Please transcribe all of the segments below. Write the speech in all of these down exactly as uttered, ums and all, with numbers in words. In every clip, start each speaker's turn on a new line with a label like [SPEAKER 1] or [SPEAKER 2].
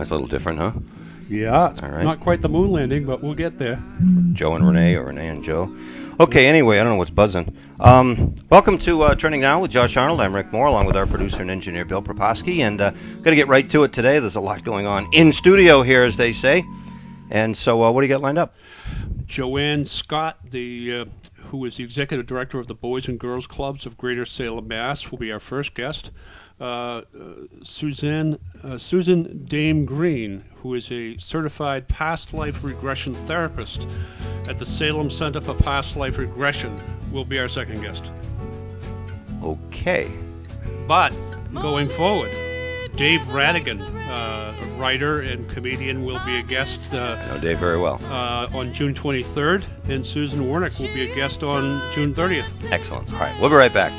[SPEAKER 1] That's a little different, huh?
[SPEAKER 2] Yeah, it's
[SPEAKER 1] All right.
[SPEAKER 2] not quite the moon landing, but we'll get there.
[SPEAKER 1] Joe and Renee, or Renee and Joe. Okay, anyway, I don't know what's buzzing. Um, welcome to uh, Trending Now with Josh Arnold. I'm Rick Moore, along with our producer and engineer, Bill Proposki. And uh, going to get right to it today. There's a lot going on in studio here, as they say. And so uh, what do you got lined up?
[SPEAKER 2] Joanne Scott, the uh, who is the executive director of the Boys and Girls Clubs of Greater Salem, Mass., will be our first guest. Uh, uh, Suzanne, uh, Susan Dame Green, who is a certified past life regression therapist at the Salem Center for Past Life Regression, will be our second guest.
[SPEAKER 1] Okay.
[SPEAKER 2] But going forward, Dave Radigan, uh, writer and comedian, will be a guest uh,
[SPEAKER 1] I know Dave very well.
[SPEAKER 2] Uh, on June twenty-third, and Susan Wernick will be a guest on June thirtieth.
[SPEAKER 1] Excellent. All right, we'll be right back.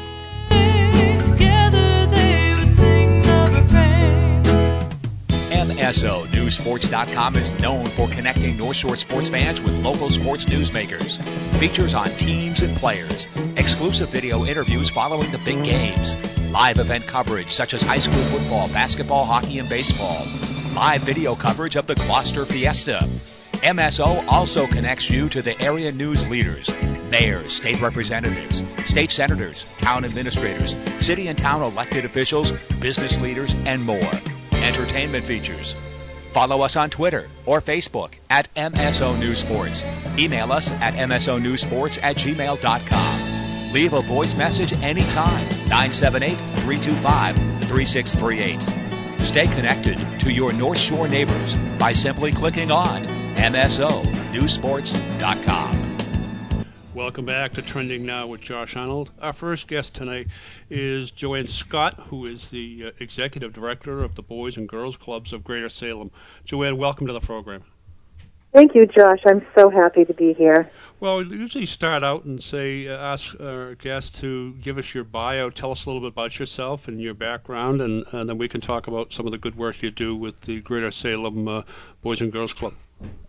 [SPEAKER 3] M S O News Sports dot com is known for connecting North Shore sports fans with local sports newsmakers. Features on teams and players, exclusive video interviews following the big games, live event coverage such as high school football, basketball, hockey, and baseball, live video coverage of the Gloucester Fiesta. M S O also connects you to the area news leaders, mayors, state representatives, state senators, town administrators, city and town elected officials, business leaders, and more. Entertainment features. Follow us on Twitter or Facebook at M S O News Sports. Email us at M S O News Sports at gmail dot com. Leave a voice message anytime, nine seven eight, three two five, three six three eight. Stay connected to your North Shore neighbors by simply clicking on M S O News Sports dot com.
[SPEAKER 2] Welcome back to Trending Now with Josh Arnold. Our first guest tonight is Joanne Scott, who is the uh, executive director of the Boys and Girls Clubs of Greater Salem. Joanne, welcome to the program.
[SPEAKER 4] Thank you, Josh. I'm so happy to be here.
[SPEAKER 2] Well, we usually start out and say, uh, ask our guest to give us your bio, tell us a little bit about yourself and your background, and, and then we can talk about some of the good work you do with the Greater Salem uh, Boys and Girls Club.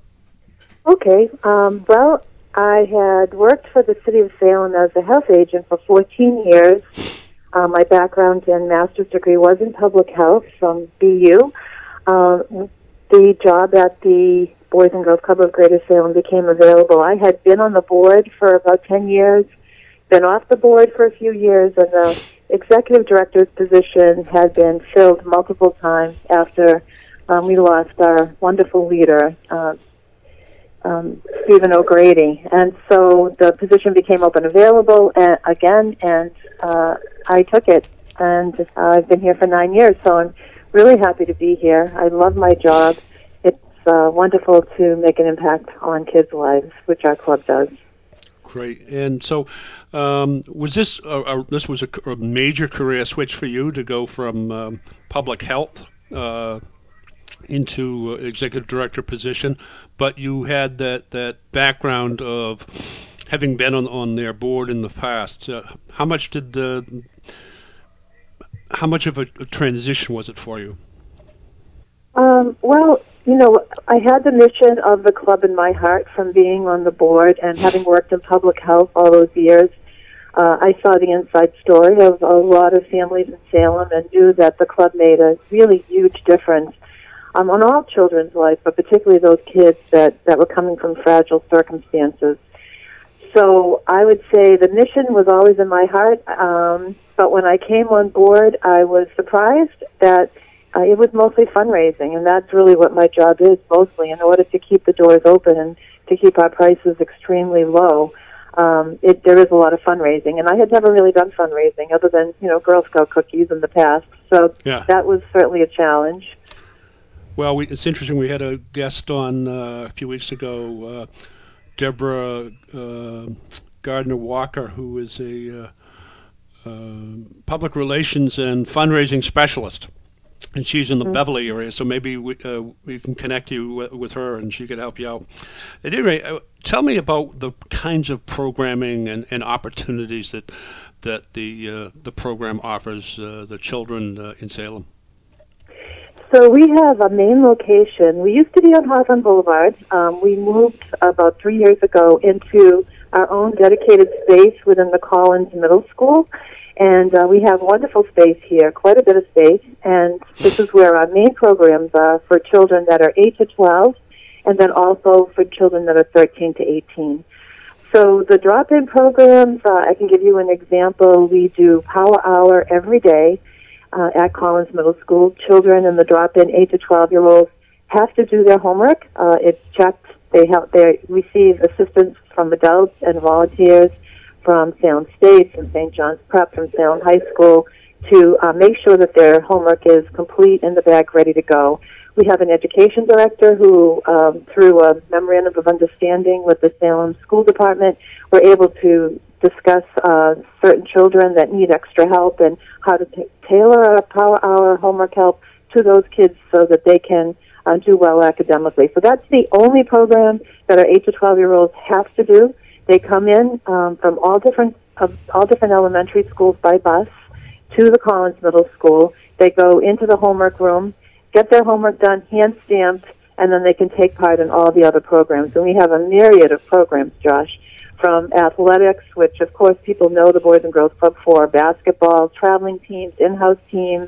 [SPEAKER 4] Okay. Um, well, I had worked for the City of Salem as a health agent for fourteen years. Uh, my background and master's degree was in public health from B U. Uh, the job at the Boys and Girls Club of Greater Salem became available. I had been on the board for about ten years, been off the board for a few years, and the executive director's position had been filled multiple times after um, we lost our wonderful leader, uh, um, Stephen O'Grady. And so the position became open available uh, again, and uh, I took it. And uh, I've been here for nine years, so I'm really happy to be here. I love my job. It's uh, wonderful to make an impact on kids' lives, which our club does.
[SPEAKER 2] Great. And so, um, was this a, a, this was a, a major career switch for you to go from um, public health uh, into uh, executive director position? But you had that, that background of having been on, on their board in the past. Uh, how much did the how much of a, a transition was it for you?
[SPEAKER 4] Um, well, you know, I had the mission of the club in my heart from being on the board and having worked in public health all those years. Uh, I saw the inside story of a lot of families in Salem and knew that the club made a really huge difference um, on all children's life, but particularly those kids that, that were coming from fragile circumstances. So I would say the mission was always in my heart, um, but when I came on board, I was surprised that uh, it was mostly fundraising, and that's really what my job is mostly. In order to keep the doors open and to keep our prices extremely low, um, it, there is a lot of fundraising, and I had never really done fundraising other than, you know, Girl Scout cookies in the past, so
[SPEAKER 2] yeah.
[SPEAKER 4] That was certainly a challenge.
[SPEAKER 2] Well, we, it's interesting. We had a guest on uh, a few weeks ago, uh, Deborah uh, Gardner-Walker, who is a uh, uh, public relations and fundraising specialist, and she's in the mm-hmm. Beverly area, so maybe we, uh, we can connect you w- with her, and she could help you out. At any rate, uh, tell me about the kinds of programming and, and opportunities that that the uh, the program offers uh, the children uh, in Salem.
[SPEAKER 4] So we have a main location. We used to be on Hawthorne Boulevard. Um, we moved about three years ago into our own dedicated space within the Collins Middle School. And uh, we have wonderful space here, quite a bit of space, and this is where our main programs are for children that are eight to twelve, and then also for children that are thirteen to eighteen. So the drop-in programs, uh, I can give you an example. We do Power Hour every day uh, at Collins Middle School. Children in the drop-in eight to twelve-year-olds have to do their homework. Uh, it's checked. They, help, they receive assistance from adults and volunteers from Salem State, from Saint John's Prep, from Salem High School, to uh, make sure that their homework is complete, in the bag, ready to go. We have an education director who, um, through a memorandum of understanding with the Salem School Department, we're able to discuss uh, certain children that need extra help and how to t- tailor a Power Hour homework help to those kids so that they can uh, do well academically. So that's the only program that our eight to twelve-year-olds have to do. They come in um, from all different uh, all different elementary schools by bus to the Collins Middle School. They go into the homework room, get their homework done, hand-stamped, and then they can take part in all the other programs. And we have a myriad of programs, Josh, from athletics, which, of course, people know the Boys and Girls Club for, basketball, traveling teams, in-house teams,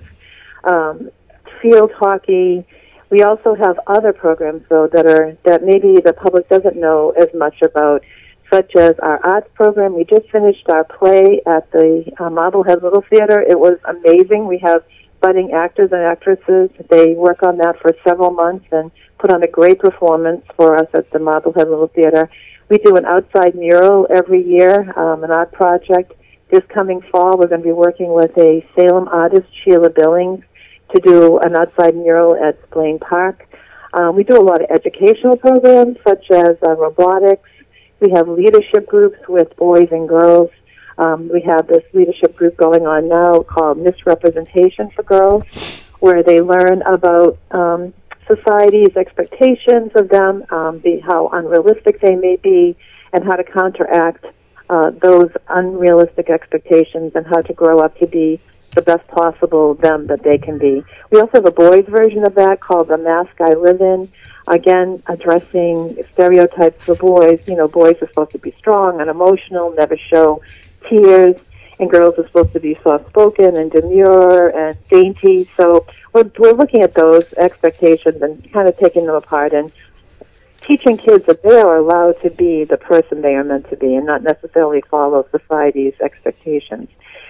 [SPEAKER 4] um, field hockey. We also have other programs, though, that are that maybe the public doesn't know as much about, such as our arts program. We just finished our play at the uh, Marblehead Little Theater. It was amazing. We have budding actors and actresses. They work on that for several months and put on a great performance for us at the Marblehead Little Theater. We do an outside mural every year, um, an art project. This coming fall, we're going to be working with a Salem artist, Sheila Billings, to do an outside mural at Blaine Park. Um, we do a lot of educational programs, such as uh, robotics. We have leadership groups with boys and girls. Um, we have this leadership group going on now called Misrepresentation for Girls, where they learn about um, society's expectations of them, um, be, how unrealistic they may be, and how to counteract uh, those unrealistic expectations and how to grow up to be the best possible them that they can be. We also have a boys' version of that called The Mask I Live In, again, addressing stereotypes for boys. You know, boys are supposed to be strong and emotional, never show tears, and girls are supposed to be soft-spoken and demure and dainty. So we're, we're looking at those expectations and kind of taking them apart and teaching kids that they are allowed to be the person they are meant to be and not necessarily follow society's expectations.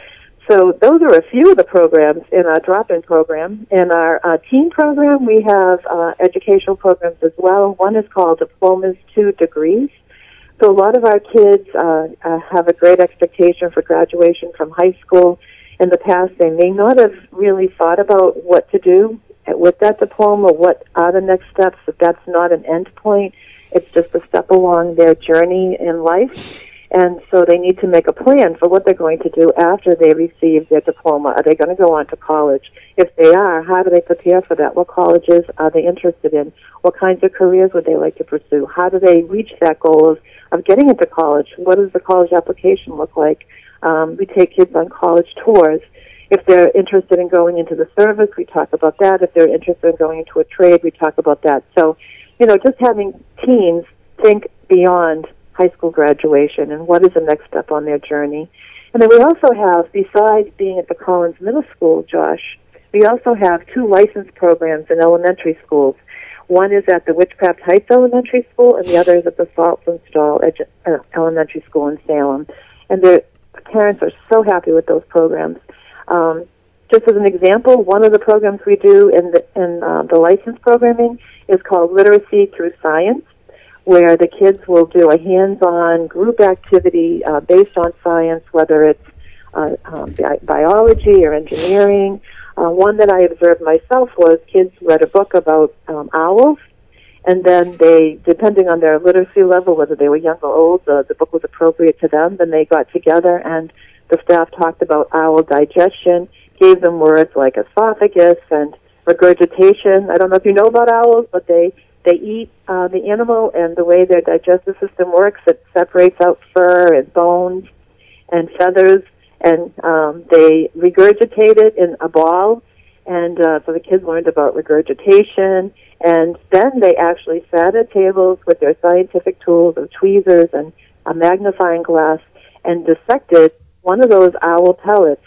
[SPEAKER 4] So those are a few of the programs in our drop-in program. In our uh, teen program, we have uh, educational programs as well. One is called Diplomas to Degrees. So a lot of our kids uh, uh, have a great expectation for graduation from high school. In the past, they may not have really thought about what to do with that diploma, what are the next steps, if that's not an end point. It's just a step along their journey in life. And so they need to make a plan for what they're going to do after they receive their diploma. Are they going to go on to college? If they are, how do they prepare for that? What colleges are they interested in? What kinds of careers would they like to pursue? How do they reach that goal of, of getting into college? What does the college application look like? Um, we take kids on college tours. If they're interested in going into the service, we talk about that. If they're interested in going into a trade, we talk about that. So, you know, just having teens think beyond high school graduation and what is the next step on their journey. And then we also have, besides being at the Collins Middle School, Josh, we also have two licensed programs in elementary schools. One is at the Witchcraft Heights Elementary School, and the other is at the Saltonstall Edu- uh, Elementary School in Salem. And the parents are so happy with those programs. Um, just as an example, one of the programs we do in the, in uh, the licensed programming is called Literacy Through Science, where the kids will do a hands-on group activity uh, based on science, whether it's uh, um, bi- biology or engineering. Uh, one that I observed myself was kids read a book about um, owls, and then they, depending on their literacy level, whether they were young or old, uh, the book was appropriate to them, then they got together and the staff talked about owl digestion, gave them words like esophagus and regurgitation. I don't know if you know about owls, but they They eat uh, the animal, and the way their digestive system works, it separates out fur and bones and feathers, and um, they regurgitate it in a ball. And uh, so the kids learned about regurgitation, and then they actually sat at tables with their scientific tools of tweezers and a magnifying glass and dissected one of those owl pellets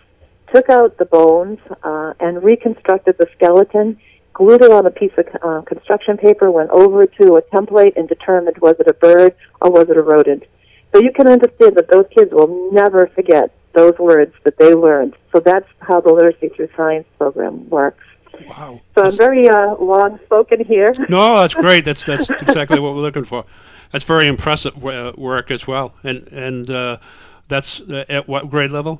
[SPEAKER 4] took out the bones uh, and reconstructed the skeleton, glued it on a piece of uh, construction paper, went over to a template and determined was it a bird or was it a rodent. So you can understand that those kids will never forget those words that they learned. So that's how the Literacy Through Science program works.
[SPEAKER 2] Wow.
[SPEAKER 4] So I'm very uh, long-spoken here.
[SPEAKER 2] No, that's great. That's that's exactly what we're looking for. That's very impressive uh, work as well. And and uh, that's uh, at what grade level?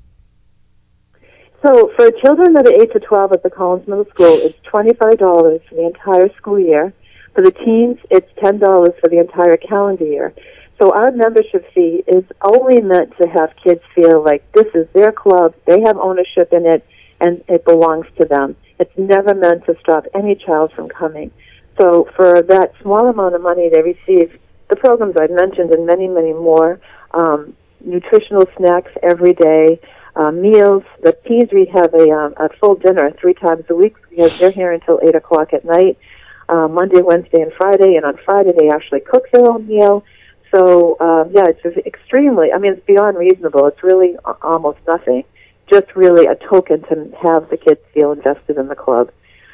[SPEAKER 4] So for children that are eight to twelve at the Collins Middle School, it's twenty-five dollars for the entire school year. For the teens, it's ten dollars for the entire calendar year. So our membership fee is only meant to have kids feel like this is their club, they have ownership in it, and it belongs to them. It's never meant to stop any child from coming. So for that small amount of money they receive, the programs I've mentioned and many, many more, um, nutritional snacks every day, uh, meals. The teens, we have a, um, a full dinner three times a week because they're here until eight o'clock at night, uh, Monday, Wednesday, and Friday. And on Friday they actually cook their own meal. So, um, yeah, it's just extremely, I mean, it's beyond reasonable. It's really a- almost nothing. Just really a token to have the kids feel invested in the club.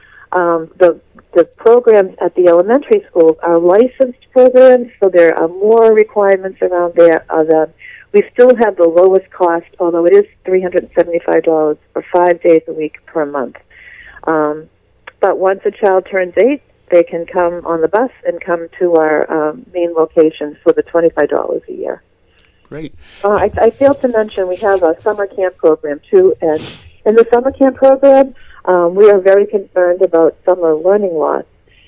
[SPEAKER 4] Um, the the programs at the elementary schools are licensed programs, so there are more requirements around there. Uh, the, we still have the lowest cost, although it is three hundred seventy-five dollars for five days a week per month. Um, but once a child turns eight, they can come on the bus and come to our um, main locations for the twenty-five dollars a year.
[SPEAKER 2] Great.
[SPEAKER 4] Uh, I, I failed to mention we have a summer camp program, too, and in the summer camp program, um, we are very concerned about summer learning loss.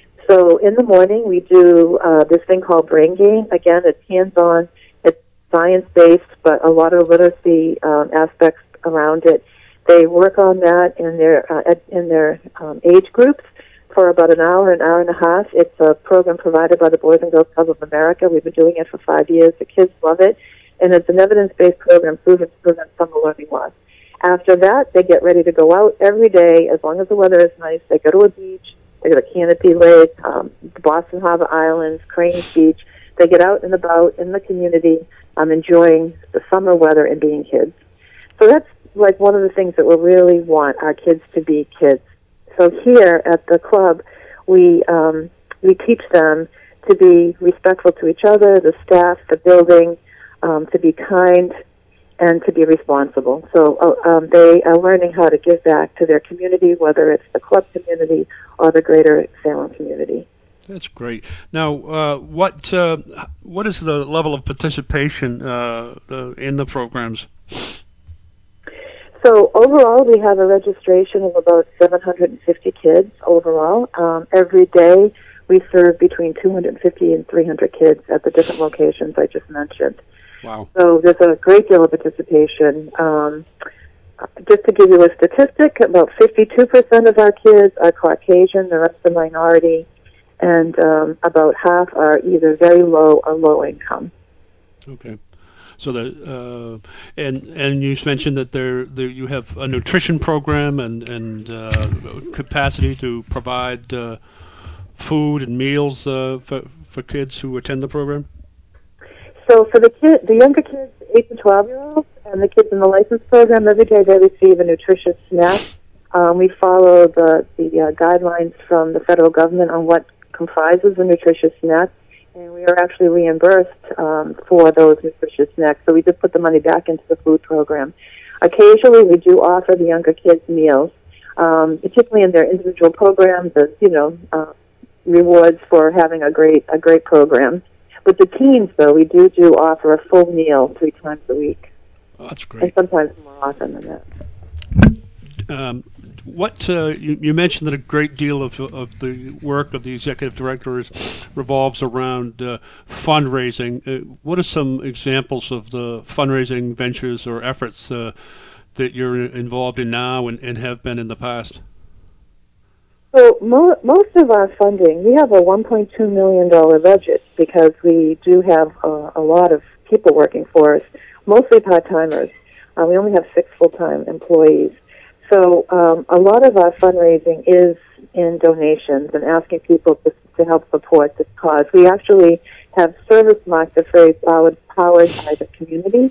[SPEAKER 4] So in the morning, we do uh, this thing called Brain Gain. Again, it's hands-on, it's science-based, but a lot of literacy um, aspects around it. They work on that in their uh, in their um, age groups for about an hour, an hour and a half. It's a program provided by the Boys and Girls Club of America. We've been doing it for five years. The kids love it. And it's an evidence-based program proven to prevent summer learning loss. After that, they get ready to go out every day. As long as the weather is nice, they go to a beach. They go to Canopy Lake, um, the Boston Harbor Islands, Cranes Beach. They get out and about in the community, um, enjoying the summer weather and being kids. So that's like one of the things that we really want our kids to be kids. So here at the club, we um, we teach them to be respectful to each other, the staff, the building, Um, to be kind, and to be responsible. So uh, um, they are learning how to give back to their community, whether it's the club community or the greater Salem community.
[SPEAKER 2] That's great. Now, uh, what uh, what is the level of participation uh, uh, in the programs?
[SPEAKER 4] So overall, we have a registration of about seven hundred fifty kids overall. Um, every day, we serve between two hundred fifty and three hundred kids at the different locations I just mentioned.
[SPEAKER 2] Wow.
[SPEAKER 4] So there's a great deal of participation. Um, just to give you a statistic, about fifty-two percent of our kids are Caucasian, the rest are minority, and um, about half are either very low or low income.
[SPEAKER 2] Okay. So the uh, and and you mentioned that there, there you have a nutrition program and and uh, capacity to provide uh, food and meals uh, for for kids who attend the program.
[SPEAKER 4] So for the kid, the younger kids, eight to twelve year olds, and the kids in the license program, every day they receive a nutritious snack. Um, we follow the the uh, guidelines from the federal government on what comprises a nutritious snack, and we are actually reimbursed um, for those nutritious snacks. So we just put the money back into the food program. Occasionally, we do offer the younger kids meals, um, particularly in their individual programs, as you know, uh, rewards for having a great a great program. With the teens, though, we do do offer a full meal three times a week.
[SPEAKER 2] Oh, that's great.
[SPEAKER 4] And sometimes more often than that.
[SPEAKER 2] Um, what uh, you, you mentioned that a great deal of of the work of the executive directors revolves around uh, fundraising. Uh, what are some examples of the fundraising ventures or efforts uh, that you're involved in now and, and have been in the past?
[SPEAKER 4] So mo- most of our funding, we have a one point two million dollars budget because we do have uh, a lot of people working for us, mostly part-timers. Uh, we only have six full-time employees. So um, a lot of our fundraising is in donations and asking people to, to help support this cause. We actually have service marked the phrase powered, powered by the community,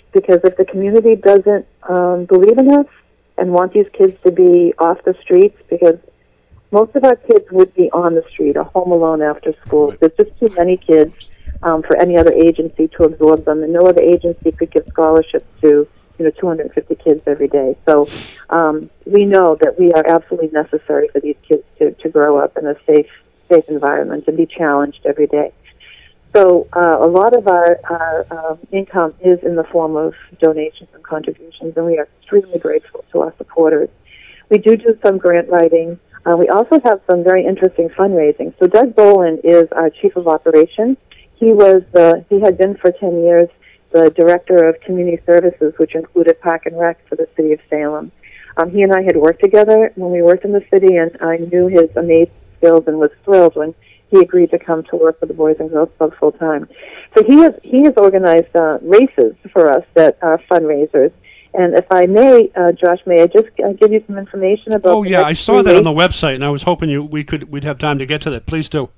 [SPEAKER 4] because if the community doesn't um, believe in us and want these kids to be off the streets, because most of our kids would be on the street or home alone after school. There's just too many kids um, for any other agency to absorb them, and no other agency could give scholarships to, you know, two hundred fifty kids every day. So um, we know that we are absolutely necessary for these kids to, to grow up in a safe, safe environment and be challenged every day. So uh, a lot of our, our um, income is in the form of donations and contributions, and we are extremely grateful to our supporters. We do do some grant writing. Uh, we also have some very interesting fundraising. So Doug Boland is our chief of operations. He was the, he had been for ten years the director of community services, which included Park and Rec for the city of Salem. Um, he and I had worked together when we worked in the city, and I knew his amazing skills and was thrilled when he agreed to come to work for the Boys and Girls Club full time. So he has he has organized uh, races for us that are fundraisers. And if I may, uh, Josh, may I just uh, give you some information about?
[SPEAKER 2] Oh yeah, I saw that on the website, and I was hoping you we could we'd have time to get to that. Please do.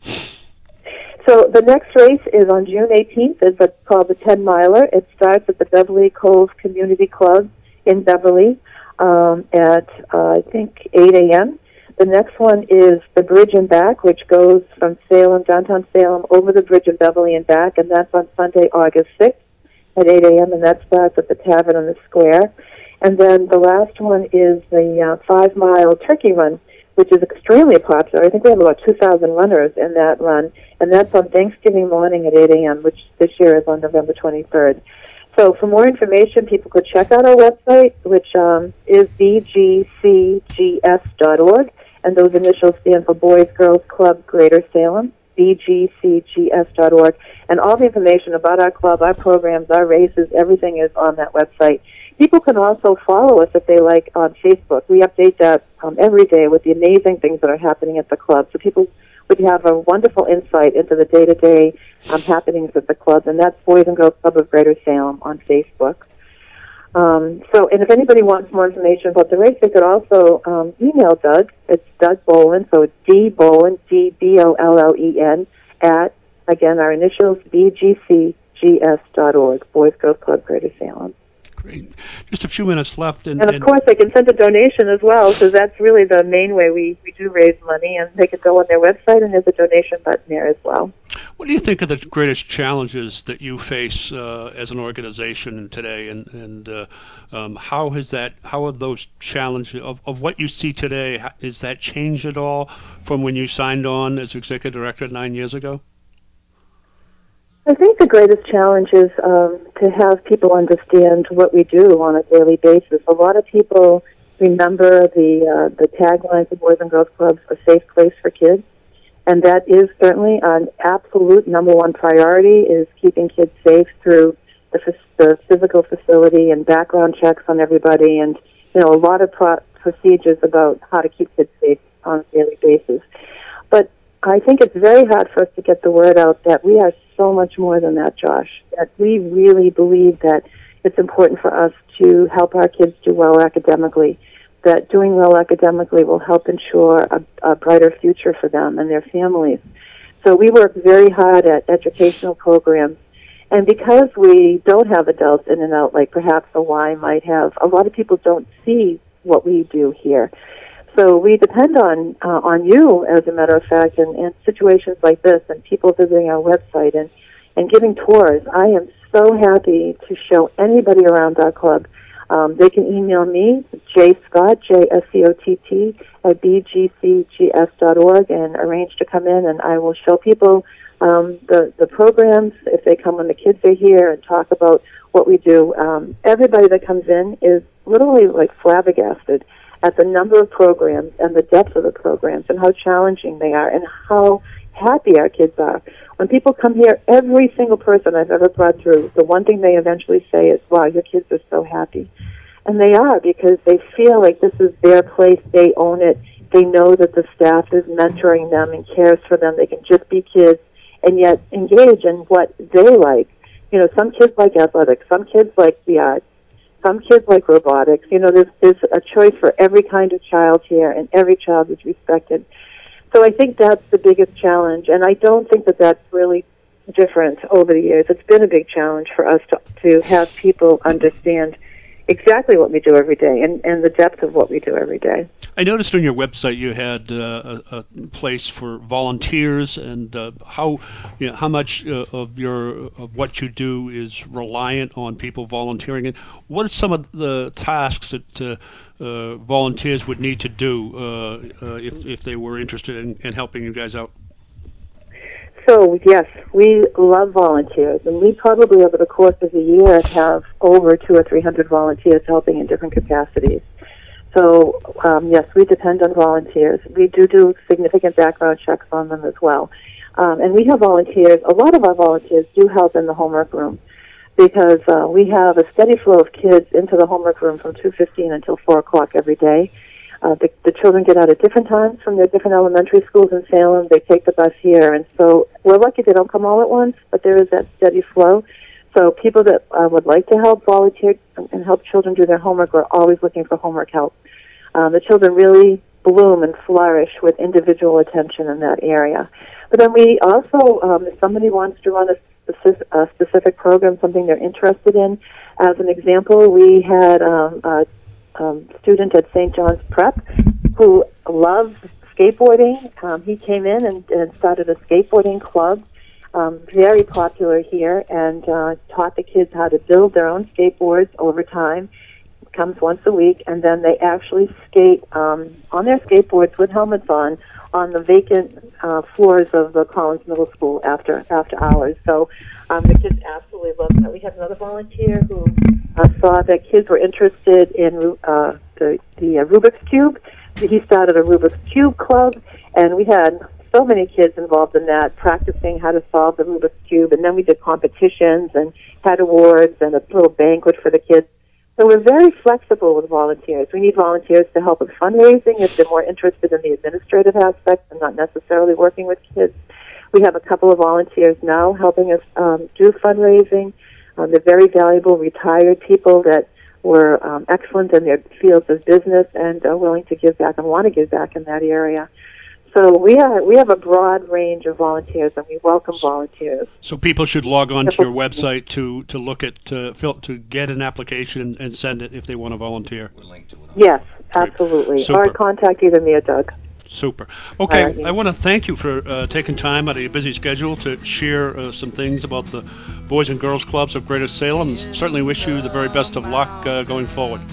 [SPEAKER 4] So the next race is on June eighteenth. It's a, called the ten miler. It starts at the Beverly Cove Community Club in Beverly um, at uh, I think eight a.m. The next one is the Bridge and Back, which goes from Salem, downtown Salem, over the Bridge in Beverly and back, and that's on Sunday, August sixth at eight a.m., and that starts at the Tavern on the Square. And then the last one is the uh, five-mile Turkey Run, which is extremely popular. I think we have about two thousand runners in that run, and that's on Thanksgiving morning at eight a.m., which this year is on November twenty-third. So for more information, people could check out our website, which um, is b g c g s dot org, and those initials stand for Boys Girls Club Greater Salem, b g c g s dot org. And all the information about our club, our programs, our races, everything is on that website. People can also follow us if they like on Facebook. We update that um, every day with the amazing things that are happening at the club. So people would have a wonderful insight into the day-to-day um, happenings at the club, and that's Boys and Girls Club of Greater Salem on Facebook. Um, so, and if anybody wants more information about the race, they could also um, email Doug. It's Doug Boland, so it's D Boland, D B O L L E N, at, again, our initials, b g c g s dot org, Boys Girls Club Greater Salem.
[SPEAKER 2] Great. Just a few minutes left. And,
[SPEAKER 4] and of
[SPEAKER 2] and
[SPEAKER 4] course, they can send a donation as well, because that's really the main way we, we do raise money. And they could go on their website, and there's a donation button there as well.
[SPEAKER 2] What do you think are the greatest challenges that you face uh, as an organization today, and, and uh, um, how has that, how are those challenges of, of what you see today? Has that changed at all from when you signed on as executive director nine years ago?
[SPEAKER 4] I think the greatest challenge is um, to have people understand what we do on a daily basis. A lot of people remember the uh, the tagline for Boys and Girls Clubs, a safe place for kids, and that is certainly an absolute number one priority, is keeping kids safe through the, the physical facility and background checks on everybody, and you know a lot of pro- procedures about how to keep kids safe on a daily basis. But I think it's very hard for us to get the word out that we are so much more than that, Josh. That we really believe that it's important for us to help our kids do well academically, that doing well academically will help ensure a, a brighter future for them and their families. So we work very hard at educational programs. And because we don't have adults in and out like perhaps a Y might have, a lot of people don't see what we do here. So we depend on uh, on you, as a matter of fact, in, in situations like this, and people visiting our website and, and giving tours. I am so happy to show anybody around our club. Um, they can email me, J Scott, J S C O T T, at b g c g s dot org, and arrange to come in, and I will show people um, the, the programs, if they come when the kids are here, and talk about what we do. Um, everybody that comes in is literally like flabbergasted at the number of programs and the depth of the programs and how challenging they are and how happy our kids are. When people come here, every single person I've ever brought through, the one thing they eventually say is, wow, your kids are so happy. And they are, because they feel like this is their place, they own it, they know that the staff is mentoring them and cares for them, they can just be kids and yet engage in what they like. You know, some kids like athletics, some kids like the arts, some kids like robotics. You know, there's, there's a choice for every kind of child here, and every child is respected. So I think that's the biggest challenge, and I don't think that that's really different over the years. It's been a big challenge for us to, to have people understand exactly what we do every day and, and the depth of what we do every day.
[SPEAKER 2] I noticed on your website you had uh, a, a place for volunteers, and uh, how you know, how much uh, of your of what you do is reliant on people volunteering. And what are some of the tasks that uh, uh, volunteers would need to do uh, uh, if if they were interested in, in helping you guys out?
[SPEAKER 4] So, yes, we love volunteers, and we probably over the course of the year have over two or three hundred volunteers helping in different capacities. So, um, yes, we depend on volunteers. We do do significant background checks on them as well. Um, and we have volunteers. A lot of our volunteers do help in the homework room because uh, we have a steady flow of kids into the homework room from two fifteen until four o'clock every day. Uh, the, the children get out at different times from their different elementary schools in Salem. They take the bus here, and so we're lucky they don't come all at once, but there is that steady flow. So people that uh, would like to help volunteer and help children do their homework are always looking for homework help. Um, the children really bloom and flourish with individual attention in that area. But then we also, um, if somebody wants to run a specific, a specific program, something they're interested in, as an example, we had um, a Um, student at Saint John's Prep who loves skateboarding. Um, he came in and, and started a skateboarding club, um, very popular here, and uh, taught the kids how to build their own skateboards over time. Comes once a week, and then they actually skate um, on their skateboards with helmets on on the vacant uh, floors of the Collins Middle School after after hours. So um, the kids absolutely love that. We had another volunteer who uh, saw that kids were interested in uh, the the uh, Rubik's Cube. He started a Rubik's Cube club, and we had so many kids involved in that, practicing how to solve the Rubik's Cube. And then we did competitions and had awards and a little banquet for the kids. So we're very flexible with volunteers. We need volunteers to help with fundraising if they're more interested in the administrative aspects and not necessarily working with kids. We have a couple of volunteers now helping us um, do fundraising. Um, they're very valuable retired people that were um, excellent in their fields of business and are willing to give back and want to give back in that area. So we have, we have a broad range of volunteers, and we welcome volunteers.
[SPEAKER 2] So people should log on to your website to, to look at uh, fill, to get an application and send it if they want to volunteer.
[SPEAKER 1] We'll link to it.
[SPEAKER 4] Yes, absolutely.
[SPEAKER 2] Super.
[SPEAKER 4] Or contact either me or Doug.
[SPEAKER 2] Super. Okay,
[SPEAKER 4] Right.
[SPEAKER 2] I want to thank you for uh, taking time out of your busy schedule to share uh, some things about the Boys and Girls Clubs of Greater Salem. And certainly wish you the very best of luck uh, going forward.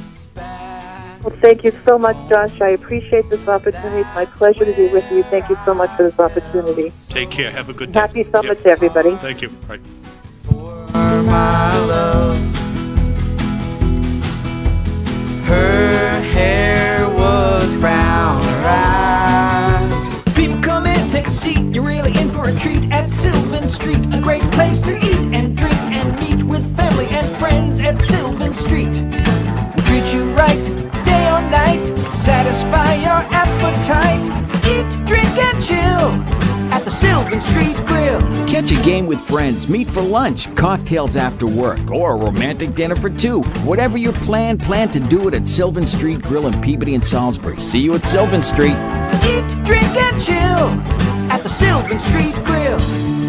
[SPEAKER 4] Well, thank you so much, Josh. I appreciate this opportunity. It's my pleasure to be with you. Thank you so much for this opportunity.
[SPEAKER 2] Take care. Have a good day.
[SPEAKER 4] Happy summer
[SPEAKER 2] Yep.
[SPEAKER 4] to everybody.
[SPEAKER 2] Thank you. Right.
[SPEAKER 5] For my love, her hair was brown, her eyes.
[SPEAKER 6] People come in, take a seat. You're really in for a treat at Sylvan Street. A great place to eat and drink and meet with family and friends at Sylvan Street. Treat you right, day or night. Satisfy your appetite. Eat, drink, and chill at the Sylvan Street Grill.
[SPEAKER 7] Catch a game with friends, meet for lunch, cocktails after work, or a romantic dinner for two. Whatever your plan, plan to do it at Sylvan Street Grill in Peabody and Salisbury. See you at Sylvan Street.
[SPEAKER 6] Eat, drink, and chill at the Sylvan Street Grill.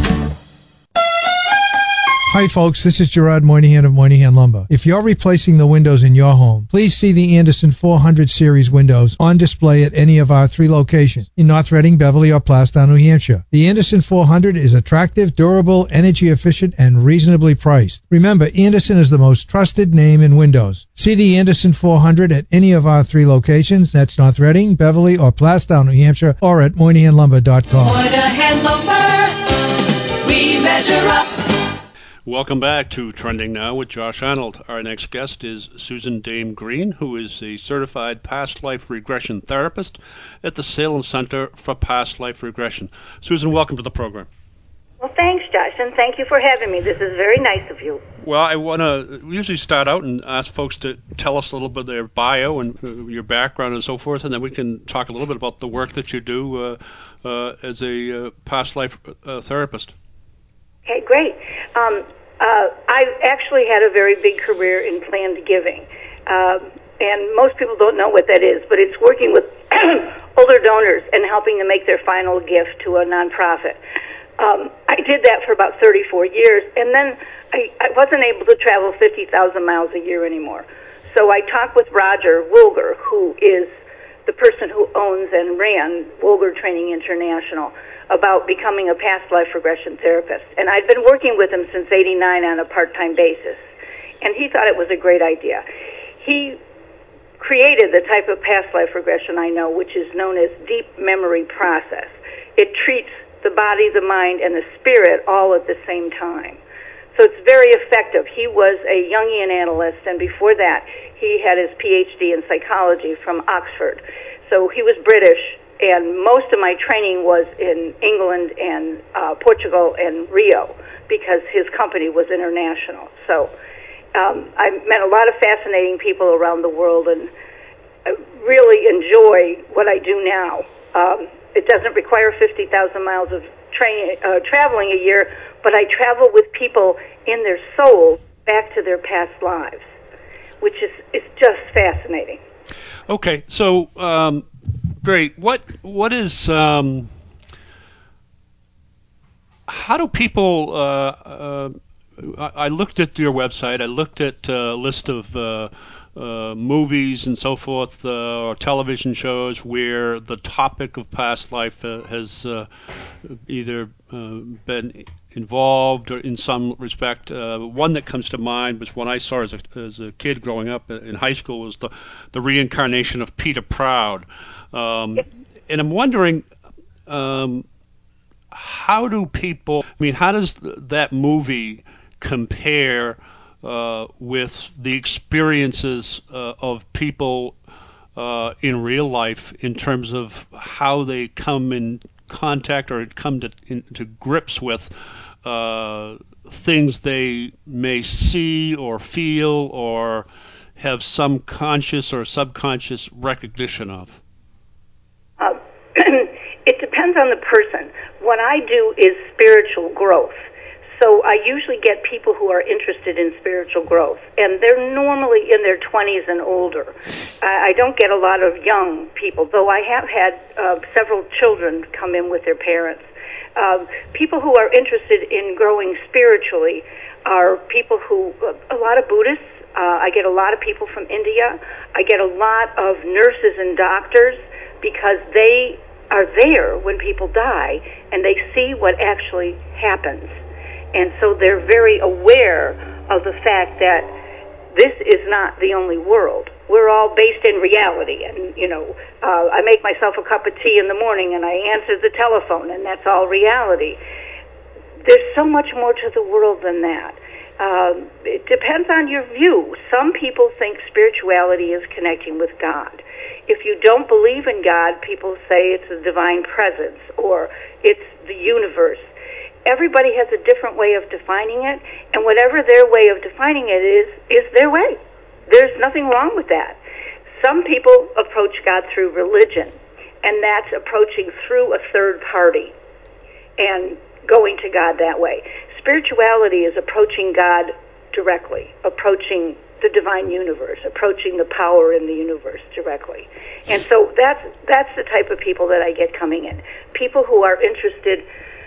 [SPEAKER 8] Hi folks, this is Gerard Moynihan of Moynihan Lumber. If you're replacing the windows in your home, please see the Anderson four hundred series windows on display at any of our three locations in North Reading, Beverly, or Plastown, New Hampshire. The Anderson four hundred is attractive, durable, energy efficient, and reasonably priced. Remember, Anderson is the most trusted name in windows. See the Anderson four hundred at any of our three locations. That's North Reading, Beverly, or Plastown, New Hampshire, or at Moynihan Lumber dot com.
[SPEAKER 9] Moynihan Lumber, we measure up.
[SPEAKER 2] Welcome back to Trending Now with Josh Arnold. Our next guest is Susan Dame Green, who is a certified past life regression therapist at the Salem Center for Past Life Regression. Susan, welcome to the program.
[SPEAKER 10] Well, thanks, Josh, and thank you for having me. This is very nice of you.
[SPEAKER 2] Well, I want to usually start out and ask folks to tell us a little bit of their bio and uh, your background and so forth, and then we can talk a little bit about the work that you do uh, uh, as a uh, past life uh, therapist.
[SPEAKER 10] Okay, great. Um, uh, I actually had a very big career in planned giving, uh, and most people don't know what that is, but it's working with older donors and helping them make their final gift to a nonprofit. um, I did that for about thirty-four years, and then I, I wasn't able to travel fifty thousand miles a year anymore. So I talked with Roger Woolger, who is the person who owns and ran Woolger Training International, about becoming a past life regression therapist. And I'd been working with him since eighty-nine on a part-time basis, and he thought it was a great idea. He created the type of past life regression I know, which is known as deep memory process. It treats the body, the mind, and the spirit all at the same time. So it's very effective. He was a Jungian analyst, and before that, he had his P H D in psychology from Oxford. So he was British, and most of my training was in England and uh, Portugal and Rio, because his company was international. So um, I met a lot of fascinating people around the world, and I really enjoy what I do now. Um, it doesn't require fifty thousand miles of train, uh, traveling a year, but I travel with people in their soul back to their past lives, which is, is just fascinating.
[SPEAKER 2] Okay, so um, great. What what is um, how do people? Uh, uh, I, I looked at your website. I looked at a list of uh, uh, movies and so forth, uh, or television shows where the topic of past life uh, has uh, either uh, been involved or in some respect. Uh, one that comes to mind was one I saw as a, as a kid growing up in high school, was the, the reincarnation of Peter Proud. Um, and I'm wondering, um, how do people, I mean, how does th- that movie compare uh, with the experiences uh, of people uh, in real life in terms of how they come in contact or come to, in, to grips with uh, things they may see or feel or have some conscious or subconscious recognition of?
[SPEAKER 10] Uh, it depends on the person. What I do is spiritual growth. So I usually get people who are interested in spiritual growth, and they're normally in their twenties and older. I don't get a lot of young people, though I have had uh, several children come in with their parents. Uh, people who are interested in growing spiritually are people who, a lot of Buddhists. Uh, I get a lot of people from India. I get a lot of nurses and doctors, because they are there when people die, and they see what actually happens. And so they're very aware of the fact that this is not the only world. We're all based in reality. And, you know, uh, I make myself a cup of tea in the morning and I answer the telephone, and that's all reality. There's so much more to the world than that. Um, it depends on your view. Some people think spirituality is connecting with God. If you don't believe in God, people say it's a divine presence or it's the universe. Everybody has a different way of defining it, and whatever their way of defining it is, is their way. There's nothing wrong with that. Some people approach God through religion, and that's approaching through a third party and going to God that way. Spirituality is approaching God directly, approaching the divine universe, approaching the power in the universe directly. And so that's that's the type of people that I get coming in. People who are interested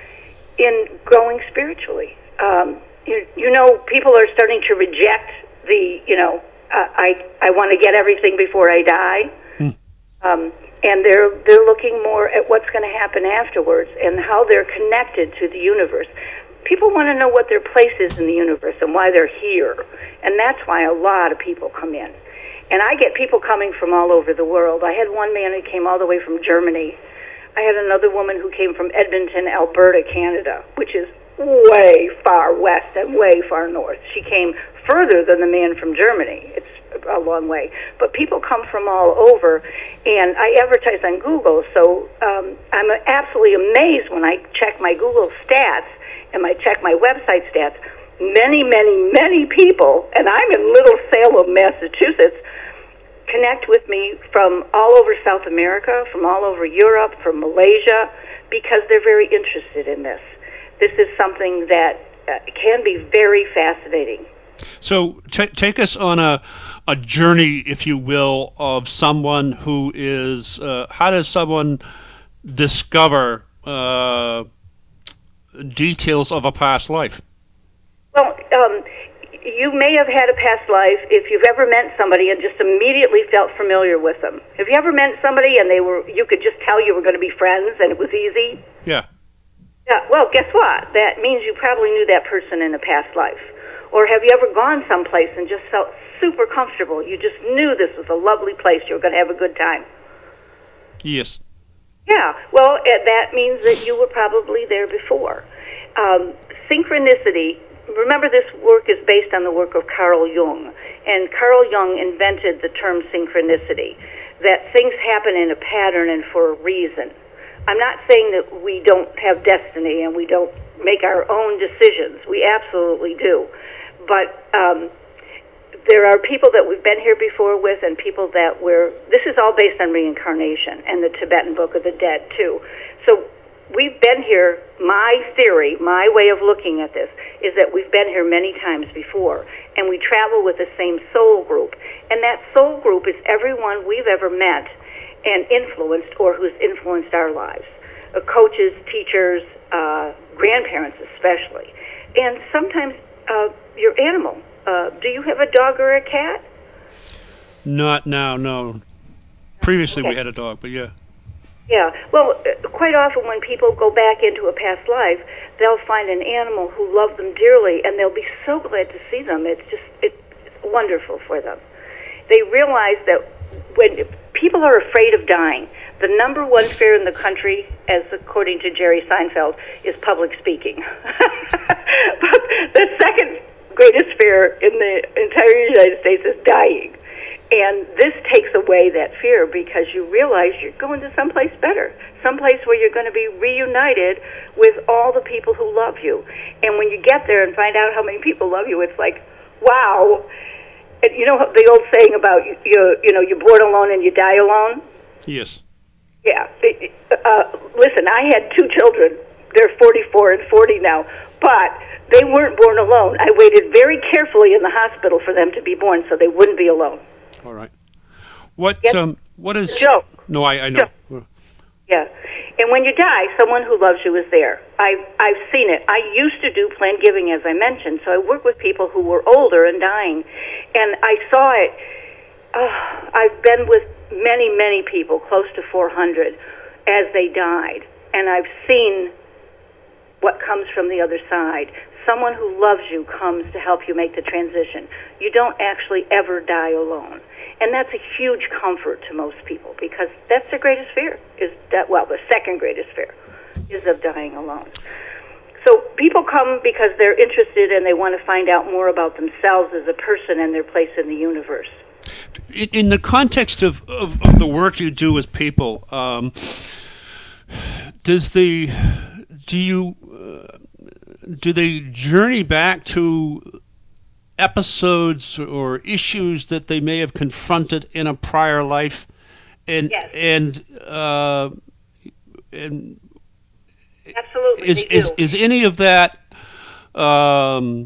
[SPEAKER 10] in growing spiritually. Um, you, you know, people are starting to reject the, you know, uh, I I want to get everything before I die. Hmm. Um, and they're they're looking more at what's going to happen afterwards and how they're connected to the universe. People want to know what their place is in the universe and why they're here. And that's why a lot of people come in. And I get people coming from all over the world. I had one man who came all the way from Germany. I had another woman who came from Edmonton, Alberta, Canada, which is way far west and way far north. She came further than the man from Germany. It's a long way. But people come from all over, and I advertise on Google, so um, I'm absolutely amazed when I check my Google stats and I check my website stats. Many, many, many people, and I'm in Little Salem, Massachusetts, connect with me from all over South America, from all over Europe, from Malaysia, because they're very interested in this. This is something that uh, can be very fascinating.
[SPEAKER 2] So t- take us on a a journey, if you will, of someone who is, uh, how does someone discover uh, details of a past life?
[SPEAKER 10] Well, um, you may have had a past life if you've ever met somebody and just immediately felt familiar with them. Have you ever met somebody and they were, you could just tell you were going to be friends and it was easy?
[SPEAKER 2] Yeah.
[SPEAKER 10] Yeah. Well, guess what? That means you probably knew that person in a past life. Or have you ever gone someplace and just felt super comfortable? You just knew this was a lovely place. You were going to have a good time.
[SPEAKER 2] Yes.
[SPEAKER 10] Yeah. Well, eh, that means that you were probably there before. Um, synchronicity. Remember, this work is based on the work of Carl Jung. And Carl Jung invented the term synchronicity, that things happen in a pattern and for a reason. I'm not saying that we don't have destiny and we don't make our own decisions. We absolutely do. But um, there are people that we've been here before with and people that we're... This is all based on reincarnation and the Tibetan Book of the Dead, too. So we've been here, my theory, my way of looking at this, is that we've been here many times before, and we travel with the same soul group. And that soul group is everyone we've ever met and influenced or who's influenced our lives. Uh, coaches, teachers, uh, grandparents especially. And sometimes uh, your animal. Uh, do you have a dog or a cat?
[SPEAKER 2] Not now, no. Previously
[SPEAKER 10] okay.
[SPEAKER 2] we had a dog, but yeah.
[SPEAKER 10] Yeah, well, quite often when people go back into a past life, they'll find an animal who loved them dearly, and they'll be so glad to see them. It's just it's wonderful for them. They realize that when people are afraid of dying, the number one fear in the country, as according to Jerry Seinfeld, is public speaking. But the second greatest fear in the entire United States is dying. And this takes away that fear because you realize you're going to someplace better, someplace where you're going to be reunited with all the people who love you. And when you get there and find out how many people love you, it's like, wow. And you know the old saying about, you, you, you know, you're born alone and you die alone?
[SPEAKER 2] Yes.
[SPEAKER 10] Yeah. Uh, listen, I had two children. They're forty-four and forty now. But they weren't born alone. I waited very carefully in the hospital for them to be born so they wouldn't be alone.
[SPEAKER 2] All right. What
[SPEAKER 10] yes.
[SPEAKER 2] um what is
[SPEAKER 10] Joke.
[SPEAKER 2] No, I, I know.
[SPEAKER 10] Joke. Yeah. And when you die, someone who loves you is there. I've I've seen it. I used to do planned giving, as I mentioned, so I work with people who were older and dying, and I saw it. Oh, I've been with many, many people, close to four hundred, as they died, and I've seen what comes from the other side. Someone who loves you comes to help you make the transition. You don't actually ever die alone. And that's a huge comfort to most people because that's their greatest fear, is that, well, the second greatest fear is of dying alone. So people come because they're interested and they want to find out more about themselves as a person and their place in the universe.
[SPEAKER 2] In, in the context of, of, of the work you do with people, um, does the do you uh, do they journey back to episodes or issues that they may have confronted in a prior life, and
[SPEAKER 10] yes.
[SPEAKER 2] and uh, and
[SPEAKER 10] absolutely
[SPEAKER 2] is
[SPEAKER 10] they
[SPEAKER 2] is,
[SPEAKER 10] do.
[SPEAKER 2] is any of that um,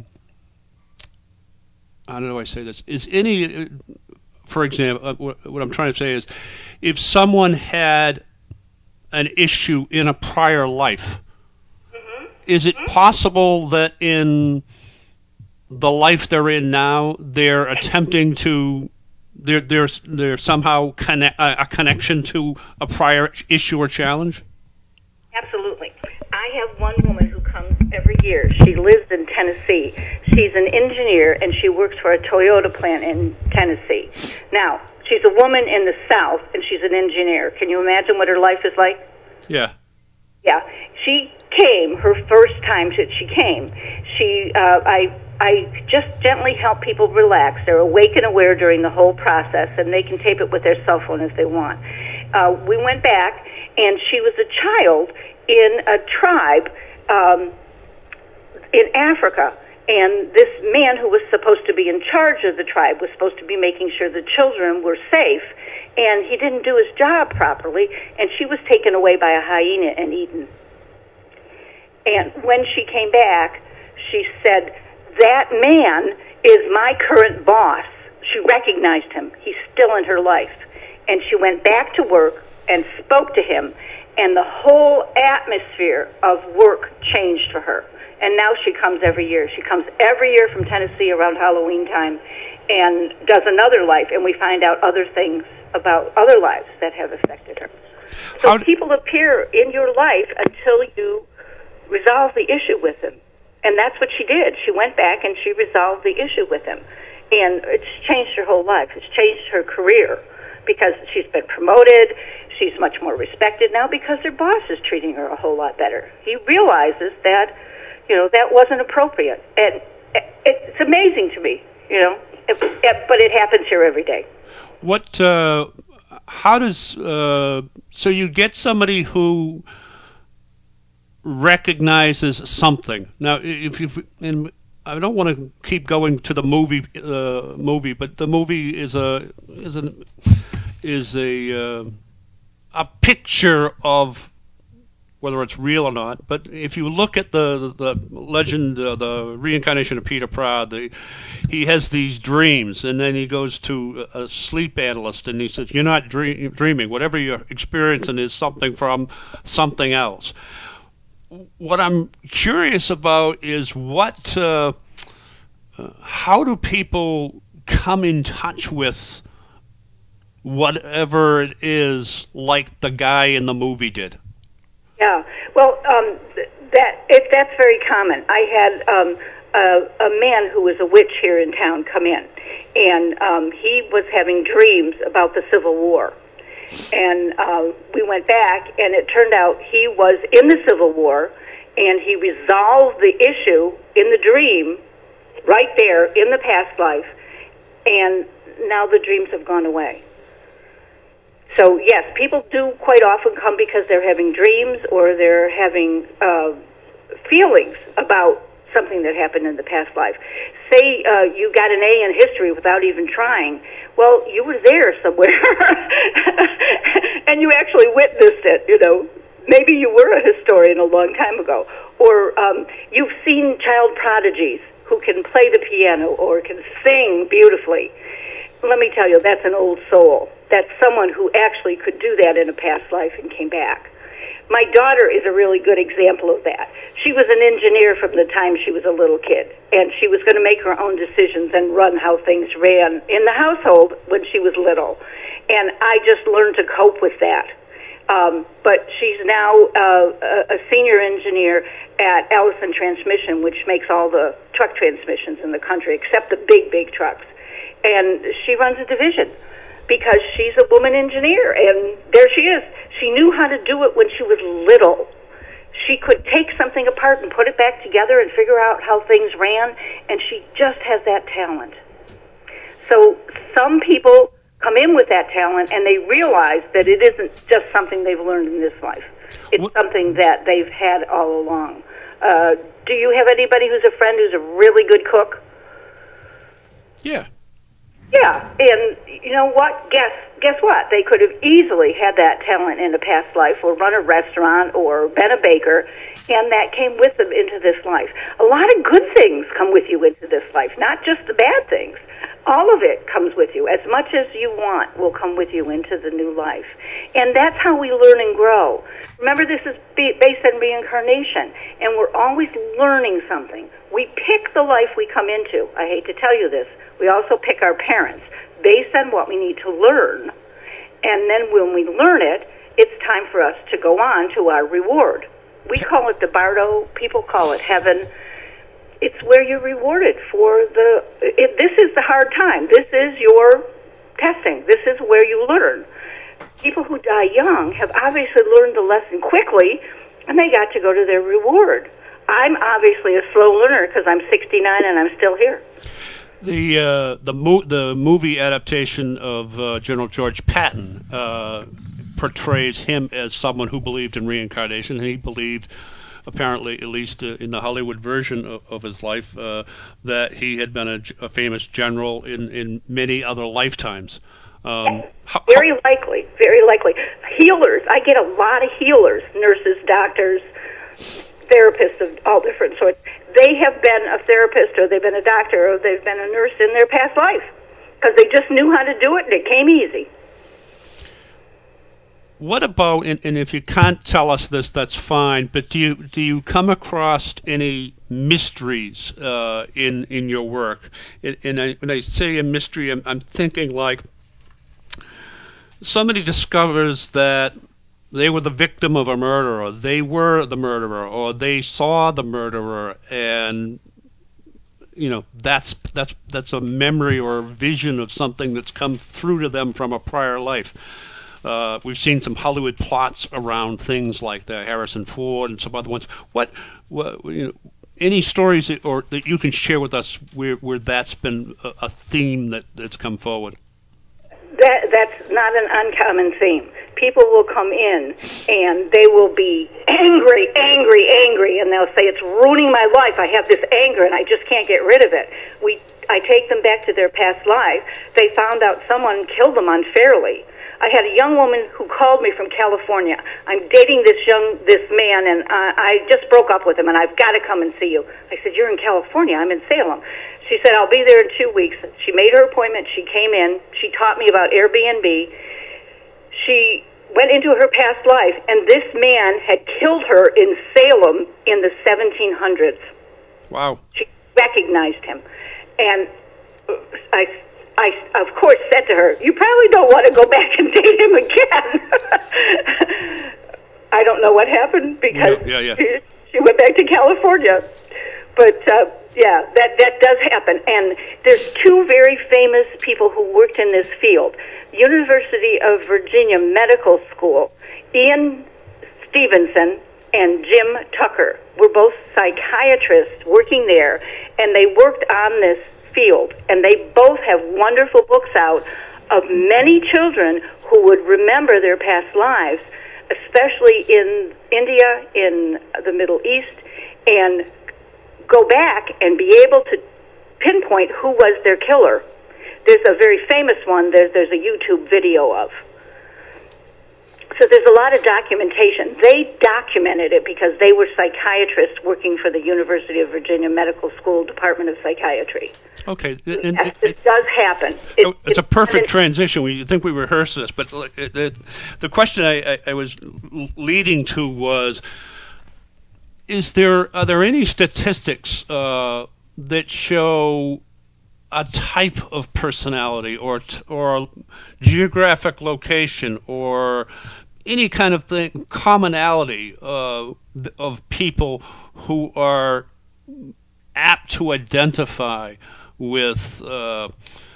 [SPEAKER 2] I don't know how I say this is any for example uh, what, what I'm trying to say is if someone had an issue in a prior life, mm-hmm. is it mm-hmm. possible that in the life they're in now, they're attempting to, there, there's, there's somehow connect, uh, a connection to a prior issue or challenge?
[SPEAKER 10] Absolutely. I have one woman who comes every year. She lives in Tennessee. She's an engineer, and she works for a Toyota plant in Tennessee. Now, she's a woman in the South, and she's an engineer. Can you imagine what her life is like?
[SPEAKER 2] Yeah.
[SPEAKER 10] Yeah. She came, her first time that she came, she, uh, I, I just gently help people relax. They're awake and aware during the whole process, and they can tape it with their cell phone if they want. Uh, we went back, and she was a child in a tribe um, in Africa, and this man who was supposed to be in charge of the tribe was supposed to be making sure the children were safe, and he didn't do his job properly, and she was taken away by a hyena and eaten. And when she came back, she said, that man is my current boss. She recognized him. He's still in her life. And she went back to work and spoke to him, and the whole atmosphere of work changed for her. And now she comes every year. She comes every year from Tennessee around Halloween time and does another life, and we find out other things about other lives that have affected her. So
[SPEAKER 2] How d-
[SPEAKER 10] people appear in your life until you resolve the issue with them. And that's what she did. She went back and she resolved the issue with him. And it's changed her whole life. It's changed her career because she's been promoted. She's much more respected now because her boss is treating her a whole lot better. He realizes that, you know, that wasn't appropriate. And it's amazing to me, you know, it, it, but it happens here every day.
[SPEAKER 2] What, uh, how does, uh, so you get somebody who recognizes something. Now, if you, and I don't want to keep going to the movie, uh, movie, but the movie is a is an is a uh, a picture of whether it's real or not. But if you look at the the, the legend, uh, the reincarnation of Peter Proud, the, he has these dreams, and then he goes to a sleep analyst, and he says, "You're not dream- dreaming. Whatever you're experiencing is something from something else." What I'm curious about is what, uh, uh, how do people come in touch with whatever it is, like the guy in the movie did?
[SPEAKER 10] Yeah, well, um, th- that it, that's very common. I had um, a, a man who was a witch here in town come in, and um, he was having dreams about the Civil War. And uh, we went back, and it turned out he was in the Civil War, and he resolved the issue in the dream right there in the past life, and now the dreams have gone away. So, yes, people do quite often come because they're having dreams or they're having uh, feelings about something that happened in the past life. Say uh, you got an A in history without even trying. Well, you were there somewhere, and you actually witnessed it, you know. Maybe you were a historian a long time ago. Or um, you've seen child prodigies who can play the piano or can sing beautifully. Let me tell you, that's an old soul. That's someone who actually could do that in a past life and came back. My daughter is a really good example of that. She was an engineer from the time she was a little kid, and she was going to make her own decisions and run how things ran in the household when she was little. And I just learned to cope with that. Um, but she's now uh, a senior engineer at Allison Transmission, which makes all the truck transmissions in the country, except the big, big trucks. And she runs a division because she's a woman engineer, and there she is. She knew how to do it when she was little. She could take something apart and put it back together and figure out how things ran, and she just has that talent. So some people come in with that talent, and they realize that it isn't just something they've learned in this life. It's what? something that they've had all along. Uh, do you have anybody who's a friend who's a really good cook?
[SPEAKER 2] Yeah.
[SPEAKER 10] Yeah, and you know what? Guess guess what? They could have easily had that talent in a past life, or run a restaurant, or been a baker, and that came with them into this life. A lot of good things come with you into this life, not just the bad things. All of it comes with you. As much as you want will come with you into the new life. And that's how we learn and grow. Remember, this is based on reincarnation, and we're always learning something. We pick the life we come into. I hate to tell you this. We also pick our parents based on what we need to learn. And then when we learn it, it's time for us to go on to our reward. We call it the bardo. People call it heaven. It's where you're rewarded for the... It, this is the hard time. This is your testing. This is where you learn. People who die young have obviously learned the lesson quickly, and they got to go to their reward. I'm obviously a slow learner because I'm sixty-nine and I'm still here.
[SPEAKER 2] The uh, the mo- the movie adaptation of uh, General George Patton uh, portrays him as someone who believed in reincarnation, and he believed, apparently, at least uh, in the Hollywood version of, of his life, uh, that he had been a, a famous general in, in many other lifetimes. Um, how,
[SPEAKER 10] very likely, very likely. Healers. I get a lot of healers, nurses, doctors, therapists of all different sorts. They have been a therapist, or they've been a doctor, or they've been a nurse in their past life because they just knew how to do it and it came easy.
[SPEAKER 2] what about, and, and if you can't tell us this, that's fine, but do you do you come across any mysteries uh, in in your work? And, and I, when I say a mystery, I'm, I'm thinking like somebody discovers that they were the victim of a murder, or they were the murderer, or they saw the murderer, and you know that's that's that's a memory or a vision of something that's come through to them from a prior life. Uh, we've seen some Hollywood plots around things like that, Harrison Ford and some other ones. What, what you know, any stories that, or that you can share with us where, where that's been a, a theme that, that's come forward?
[SPEAKER 10] That that's not an uncommon theme. People will come in and they will be angry, angry, angry, and they'll say, "It's ruining my life. I have this anger and I just can't get rid of it." We, I take them back to their past life. They found out someone killed them unfairly. I had a young woman who called me from California. I'm dating this young this man, and uh, I just broke up with him, and I've got to come and see you. I said, "You're in California. I'm in Salem." She said, "I'll be there in two weeks." She made her appointment. She came in. She taught me about Airbnb. She went into her past life, and this man had killed her in Salem in the seventeen hundreds.
[SPEAKER 2] Wow.
[SPEAKER 10] She recognized him. And I, I, of course, said to her, "You probably don't want to go back and date him again." I don't know what happened because
[SPEAKER 2] yeah, yeah, yeah.
[SPEAKER 10] She, she went back to California. But, uh, yeah, that, that does happen. And there's two very famous people who worked in this field. University of Virginia Medical School, Ian Stevenson and Jim Tucker were both psychiatrists working there, and they worked on this field. And they both have wonderful books out of many children who would remember their past lives, especially in India, in the Middle East, and go back and be able to pinpoint who was their killer. There's a very famous one there's, there's a YouTube video of. So there's a lot of documentation. They documented it because they were psychiatrists working for the University of Virginia Medical School Department of Psychiatry.
[SPEAKER 2] Okay.
[SPEAKER 10] And
[SPEAKER 2] and,
[SPEAKER 10] it, it does happen.
[SPEAKER 2] It,
[SPEAKER 10] it,
[SPEAKER 2] it's a perfect transition. We think we rehearsed this, but it, it, the question I, I, I was leading to was, is there are there any statistics uh, that show a type of personality or t- or geographic location or any kind of thing, commonality uh, of people who are apt to identify with uh,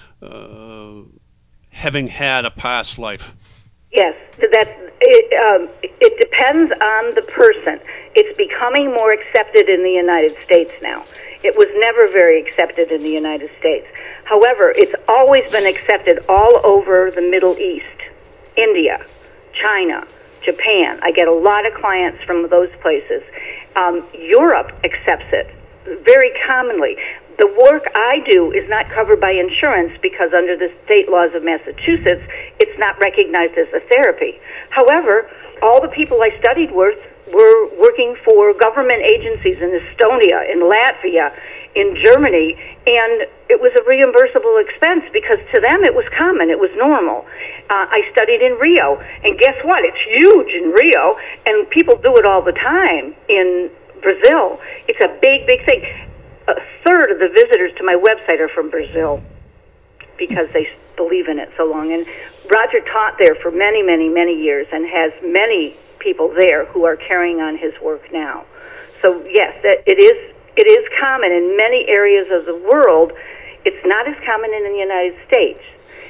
[SPEAKER 2] uh, having had a past life?
[SPEAKER 10] Yes, that's it. Um, it depends on the person. It's becoming more accepted in the United States now. It was never very accepted in the United States. However, it's always been accepted all over the Middle East, India, China, Japan. I get a lot of clients from those places. Um, Europe accepts it very commonly. The work I do is not covered by insurance because under the state laws of Massachusetts, it's not recognized as a therapy. However, all the people I studied with were working for government agencies in Estonia, in Latvia, in Germany, and it was a reimbursable expense because to them it was common, it was normal. Uh, I studied in Rio, and guess what? It's huge in Rio, and people do it all the time in Brazil. It's a big, big thing. A third of the visitors to my website are from Brazil because they believe in it so long. And Roger taught there for many, many, many years and has many people there who are carrying on his work now. So yes, that it is it is common in many areas of the world. It's not as common in the United States.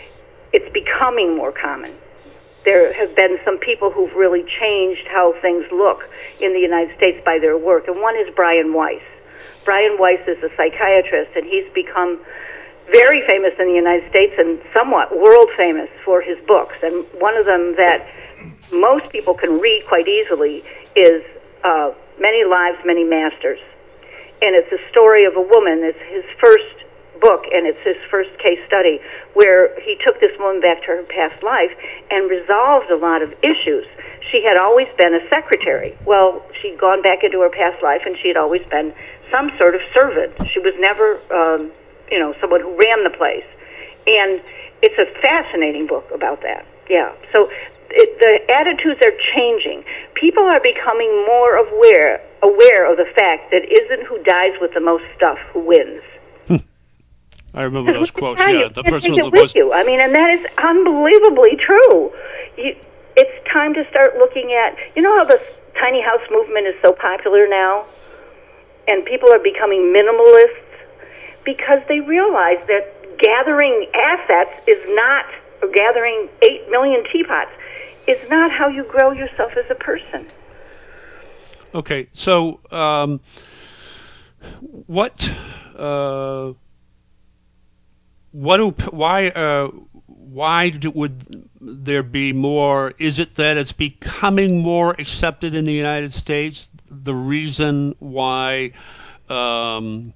[SPEAKER 10] It's becoming more common. There have been some people who've really changed how things look in the United States by their work, and one is Brian Weiss. Brian Weiss is a psychiatrist, and he's become very famous in the United States and somewhat world famous for his books. And one of them that most people can read quite easily is uh, Many Lives, Many Masters. And it's a story of a woman. It's his first book, and it's his first case study, where he took this woman back to her past life and resolved a lot of issues. She had always been a secretary. Well, she'd gone back into her past life, and she had always been some sort of servant. She was never, um, you know, someone who ran the place. And it's a fascinating book about that. Yeah. So it, the attitudes are changing. People are becoming more aware aware of the fact that isn't who dies with the most stuff who wins.
[SPEAKER 2] I remember those quotes. Yeah,
[SPEAKER 10] you
[SPEAKER 2] the
[SPEAKER 10] can't
[SPEAKER 2] person
[SPEAKER 10] take it
[SPEAKER 2] who
[SPEAKER 10] with
[SPEAKER 2] was.
[SPEAKER 10] you. I mean, and that is unbelievably true. You, it's time to start looking at. You know how the tiny house movement is so popular now, and people are becoming minimalists because they realize that gathering assets is not, or gathering eight million teapots is not how you grow yourself as a person.
[SPEAKER 2] Okay, so um, what? Uh, What do, why uh, why do, would there be more? Is it that it's becoming more accepted in the United States? The reason why um,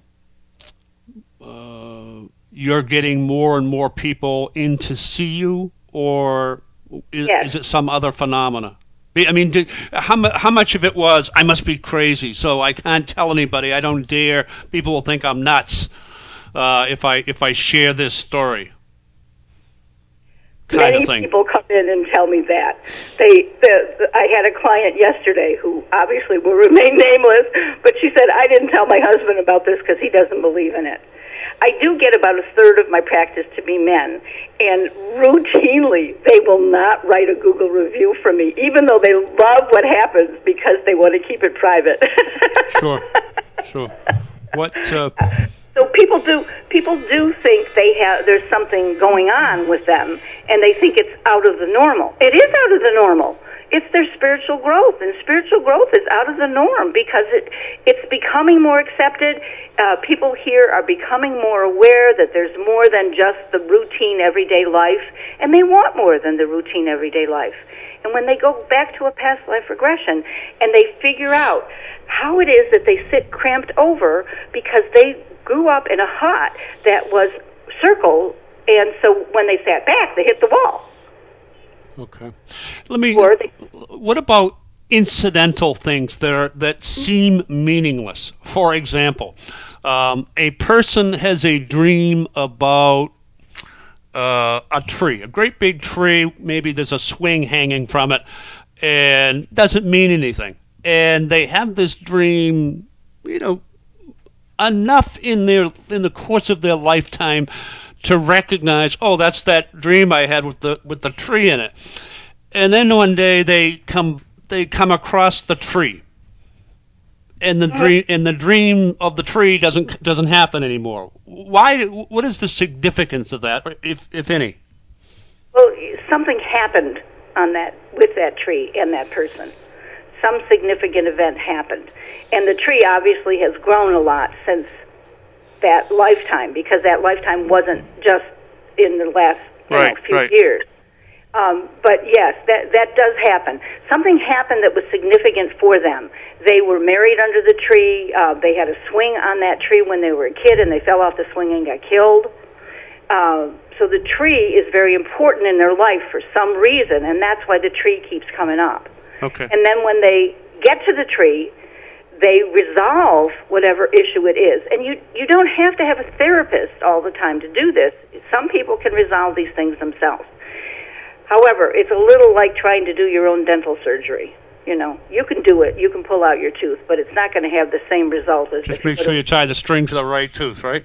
[SPEAKER 2] uh, you're getting more and more people in to see you, or is,
[SPEAKER 10] Yes.
[SPEAKER 2] is it some other phenomena? I mean, did, how, mu- how much of it was I must be crazy, so I can't tell anybody, I don't dare, people will think I'm nuts. Uh, if I if I share this story, kind
[SPEAKER 10] Many
[SPEAKER 2] of thing.
[SPEAKER 10] people come in and tell me that. They, the, the, I had a client yesterday who obviously will remain nameless, but she said, I didn't tell my husband about this because he doesn't believe in it. I do get about a third of my practice to be men, and routinely they will not write a Google review for me, even though they love what happens because they want to keep it private.
[SPEAKER 2] Sure, sure. What... Uh,
[SPEAKER 10] So people do people do think they have there's something going on with them, and they think it's out of the normal. It is out of the normal. It's their spiritual growth, and spiritual growth is out of the norm because it it's becoming more accepted. Uh, people here are becoming more aware that there's more than just the routine everyday life, and they want more than the routine everyday life. And when they go back to a past life regression and they figure out how it is that they sit cramped over because they grew up in a hut that was circle, and so when they sat back, they hit the wall.
[SPEAKER 2] Okay. Let me.
[SPEAKER 10] Or they,
[SPEAKER 2] what about incidental things that are that seem meaningless? For example, um, a person has a dream about uh, a tree, a great big tree. Maybe there's a swing hanging from it, and doesn't mean anything. And they have this dream, you know, enough in their in the course of their lifetime to recognize, oh, that's that dream I had with the with the tree in it. And then one day they come they come across the tree, and the dream and the dream of the tree doesn't doesn't happen anymore. Why? What is the significance of that, if if any?
[SPEAKER 10] well, something happened on that with that tree and that person. Some significant event happened. And the tree obviously has grown a lot since that lifetime, because that lifetime wasn't just in the last you
[SPEAKER 2] right,
[SPEAKER 10] know, few
[SPEAKER 2] right.
[SPEAKER 10] years. Um, but yes, that that does happen. Something happened that was significant for them. They were married under the tree. Uh, they had a swing on that tree when they were a kid, and they fell off the swing and got killed. Uh, so the tree is very important in their life for some reason, and that's why the tree keeps coming up.
[SPEAKER 2] Okay.
[SPEAKER 10] And then when they get to the tree, they resolve whatever issue it is. And you, you don't have to have a therapist all the time to do this. Some people can resolve these things themselves. However, it's a little like trying to do your own dental surgery. You know, you can do it, you can pull out your tooth, but it's not going to have the same result as
[SPEAKER 2] Just
[SPEAKER 10] if you
[SPEAKER 2] make
[SPEAKER 10] put
[SPEAKER 2] sure
[SPEAKER 10] a-
[SPEAKER 2] you tie the string to the right tooth, right?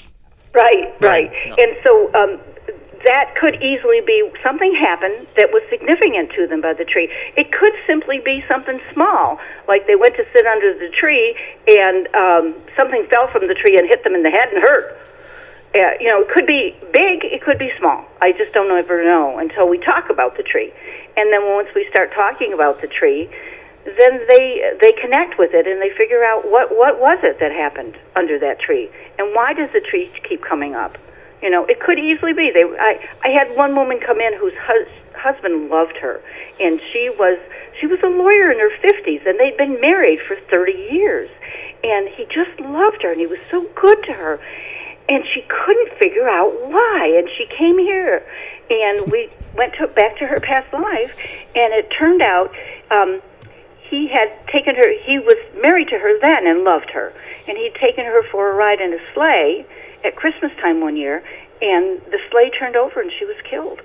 [SPEAKER 10] Right, right.
[SPEAKER 2] Right, yeah.
[SPEAKER 10] And so um, that could easily be something happened that was significant to them by the tree. It could simply be something small, like they went to sit under the tree and um, something fell from the tree and hit them in the head and hurt. Uh, you know, it could be big, it could be small. I just don't ever know until we talk about the tree. And then once we start talking about the tree, then they they connect with it and they figure out what, what was it that happened under that tree, and why does the tree keep coming up? You know, it could easily be. They I, I had one woman come in whose hus, husband loved her, and she was she was a lawyer in her fifties, and they'd been married for thirty years, and he just loved her, and he was so good to her. And she couldn't figure out why. And she came here, and we went to, back to her past life, and it turned out um, he had taken her, he was married to her then and loved her. And he'd taken her for a ride in a sleigh at Christmas time one year, and the sleigh turned over and she was killed.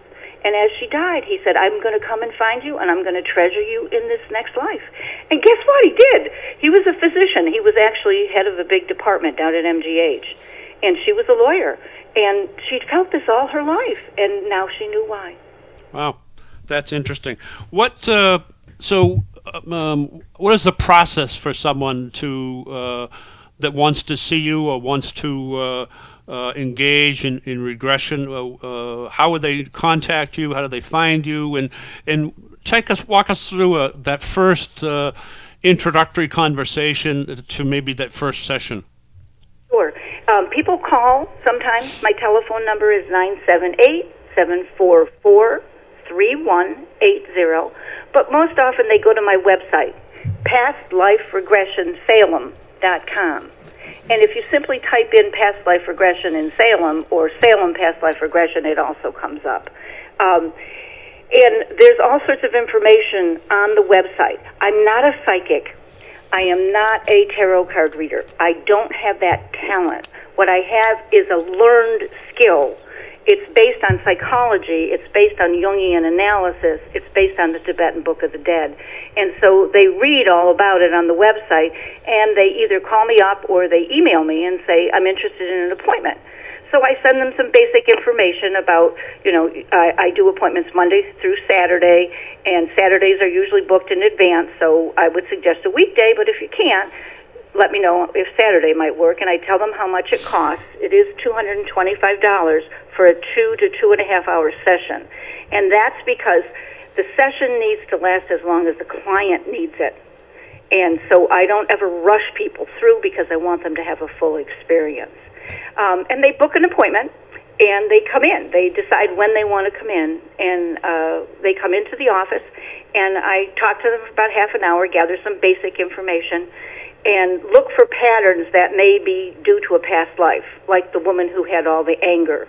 [SPEAKER 10] And as she died, he said, I'm going to come and find you, and I'm going to treasure you in this next life. And guess what? He did. He was a physician. He was actually head of a big department down at M G H. And she was a lawyer. And she'd felt this all her life, and now she knew why.
[SPEAKER 2] Wow. That's interesting. What, uh, so, um, what is the process for someone to, uh, that wants to see you or wants to, uh, Uh, engage in, in regression? Uh, uh, how would they contact you? How do they find you? And and take us, walk us through uh, that first uh, introductory conversation to maybe that first session.
[SPEAKER 10] Sure. Um, people call sometimes. My telephone number is nine seven eight, seven four four, three one eight zero. But most often they go to my website, past life regression salem dot com. And if you simply type in past life regression in Salem or Salem past life regression, it also comes up. Um, and there's all sorts of information on the website. I'm not a psychic. I am not a tarot card reader. I don't have that talent. What I have is a learned skill. It's based on psychology. It's based on Jungian analysis. It's based on the Tibetan Book of the Dead. And so they read all about it on the website, and they either call me up or they email me and say, I'm interested in an appointment. So I send them some basic information about, you know, I, I do appointments Monday through Saturday, and Saturdays are usually booked in advance, so I would suggest a weekday, but if you can't, let me know if Saturday might work, and I tell them how much it costs. It is two hundred twenty-five dollars for a two to two and a half hour session. And that's because the session needs to last as long as the client needs it. And so I don't ever rush people through because I want them to have a full experience. Um, and they book an appointment, and they come in. They decide when they want to come in, and uh, they come into the office, and I talk to them for about half an hour, gather some basic information, and look for patterns that may be due to a past life, like the woman who had all the anger,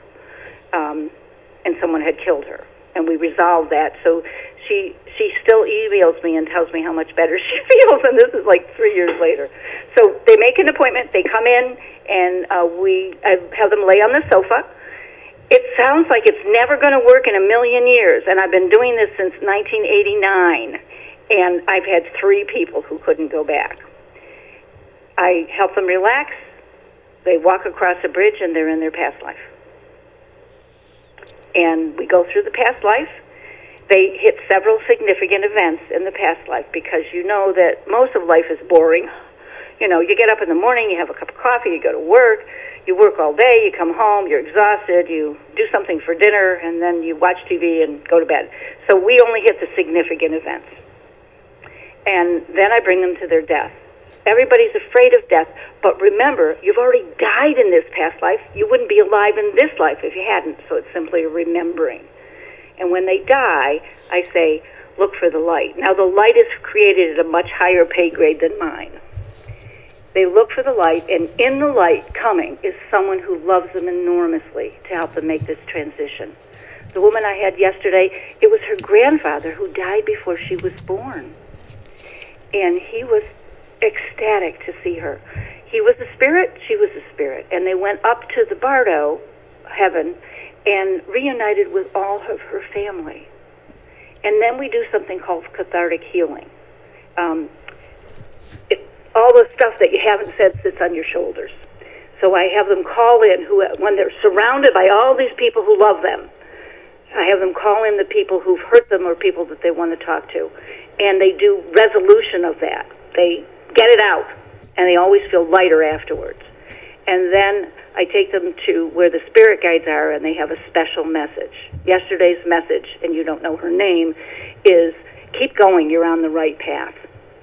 [SPEAKER 10] um, and someone had killed her. And we resolved that. So she she still emails me and tells me how much better she feels, and this is like three years later. So they make an appointment, they come in, and uh, we I have them lay on the sofa. It sounds like it's never going to work in a million years, and I've been doing this since nineteen eighty-nine, and I've had three people who couldn't go back. I help them relax. They walk across a bridge, and they're in their past life. And we go through the past life. They hit several significant events in the past life because you know that most of life is boring. You know, you get up in the morning, you have a cup of coffee, you go to work, you work all day, you come home, you're exhausted, you do something for dinner, and then you watch T V and go to bed. So we only hit the significant events. And then I bring them to their death. Everybody's afraid of death, but remember, you've already died in this past life. You wouldn't be alive in this life if you hadn't, so it's simply a remembering. And when they die, I say, look for the light. Now, the light is created at a much higher pay grade than mine. They look for the light, and in the light coming is someone who loves them enormously to help them make this transition. The woman I had yesterday, it was her grandfather who died before she was born. And he was ecstatic to see her. He was a spirit, she was a spirit, and they went up to the Bardo, heaven, and reunited with all of her family. And then we do something called cathartic healing. Um, it, all the stuff that you haven't said sits on your shoulders. So I have them call in, who, when they're surrounded by all these people who love them, I have them call in the people who've hurt them or people that they want to talk to, and they do resolution of that. They get it out, and they always feel lighter afterwards. And then I take them to where the spirit guides are, and they have a special message. Yesterday's message, and you don't know her name, is keep going, you're on the right path.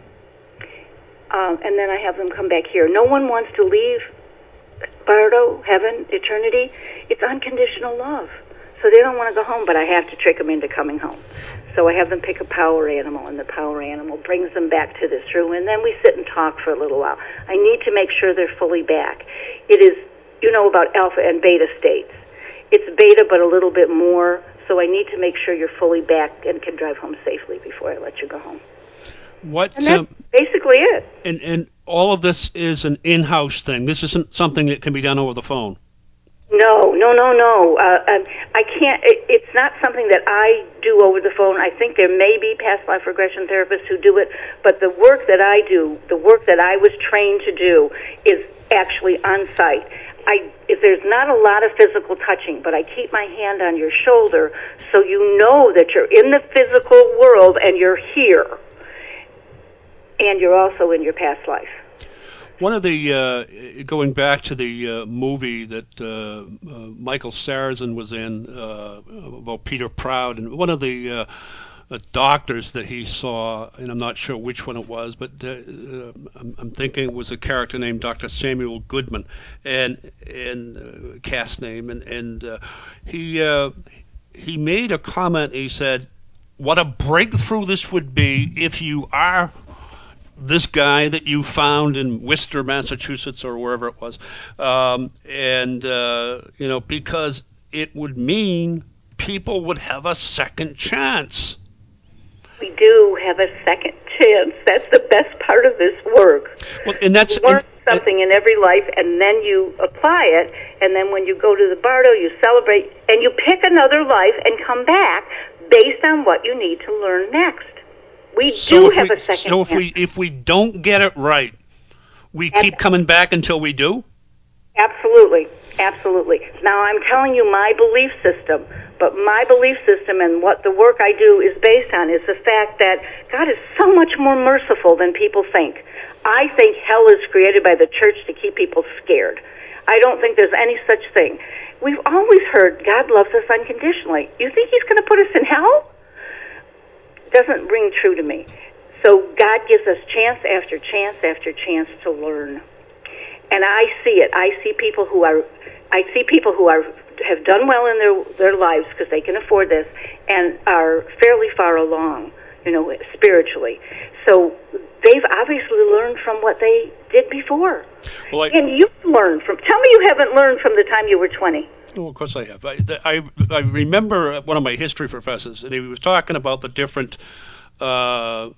[SPEAKER 10] Um, and then I have them come back here. No one wants to leave Bardo, heaven, eternity. It's unconditional love. So they don't want to go home, but I have to trick them into coming home. So I have them pick a power animal, and the power animal brings them back to this room, and then we sit and talk for a little while. I need to make sure they're fully back. It is, you know about alpha and beta states. It's beta, but a little bit more, so I need to make sure you're fully back and can drive home safely before I let you go home.
[SPEAKER 2] What?
[SPEAKER 10] And that's
[SPEAKER 2] um,
[SPEAKER 10] basically it.
[SPEAKER 2] And, and all of this is an in-house thing. This isn't something that can be done over the phone.
[SPEAKER 10] No, no, no, no. Uh, um, I can't. It, it's not something that I do over the phone. I think there may be past life regression therapists who do it, but the work that I do, the work that I was trained to do, is actually on site. I, if there's not a lot of physical touching, but I keep my hand on your shoulder so you know that you're in the physical world and you're here, and you're also in your past life.
[SPEAKER 2] One of the, uh, going back to the uh, movie that uh, uh, Michael Sarrazin was in uh, about Peter Proud, and one of the uh, uh, doctors that he saw, and I'm not sure which one it was, but uh, uh, I'm, I'm thinking it was a character named Doctor Samuel Goodman, and and uh, cast name, and and uh, he uh, he made a comment. He said, "What a breakthrough this would be if you are this guy that you found in Worcester, Massachusetts, or wherever it was, um, and uh, you know, because it would mean people would have a second chance."
[SPEAKER 10] We do have a second chance. That's the best part of this work.
[SPEAKER 2] Well, and that's
[SPEAKER 10] you learn
[SPEAKER 2] and,
[SPEAKER 10] something in every life, and then you apply it, and then when you go to the Bardo, you celebrate, and you pick another life and come back based on what you need to learn next. We
[SPEAKER 2] so
[SPEAKER 10] do have
[SPEAKER 2] we,
[SPEAKER 10] a second
[SPEAKER 2] So if
[SPEAKER 10] chance.
[SPEAKER 2] we if we don't get it right, we keep coming back until we do?
[SPEAKER 10] Absolutely. Absolutely. Now, I'm telling you my belief system, but my belief system and what the work I do is based on is the fact that God is so much more merciful than people think. I think hell is created by the church to keep people scared. I don't think there's any such thing. We've always heard God loves us unconditionally. You think he's going to put us in hell? Doesn't ring true to me. So God gives us chance after chance after chance to learn. And I see it. I see people who are, I see people who are have done well in their their lives because they can afford this and are fairly far along, you know, spiritually. So they've obviously learned from what they did before.
[SPEAKER 2] Well, I,
[SPEAKER 10] and you've learned from. Tell me you haven't learned from the time you were twenty.
[SPEAKER 2] Oh, of course I have. I, I, I remember one of my history professors, and he was talking about the different uh,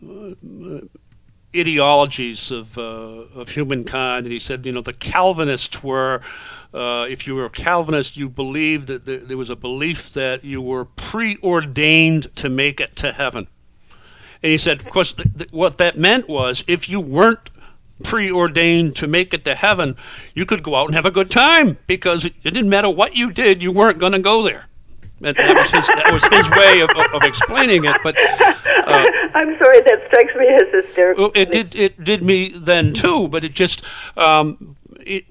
[SPEAKER 2] ideologies of uh, of humankind, and he said, you know, the Calvinists were, uh, if you were a Calvinist, you believed that there, there was a belief that you were preordained to make it to heaven. And he said, of course, th- th- what that meant was if you weren't preordained to make it to heaven, you could go out and have a good time because it, it didn't matter what you did, you weren't going to go there. And that was his, that was his way of, of explaining it. But uh,
[SPEAKER 10] I'm sorry, that strikes me as hysterical.
[SPEAKER 2] Well, it did it did me then too, but it just um, it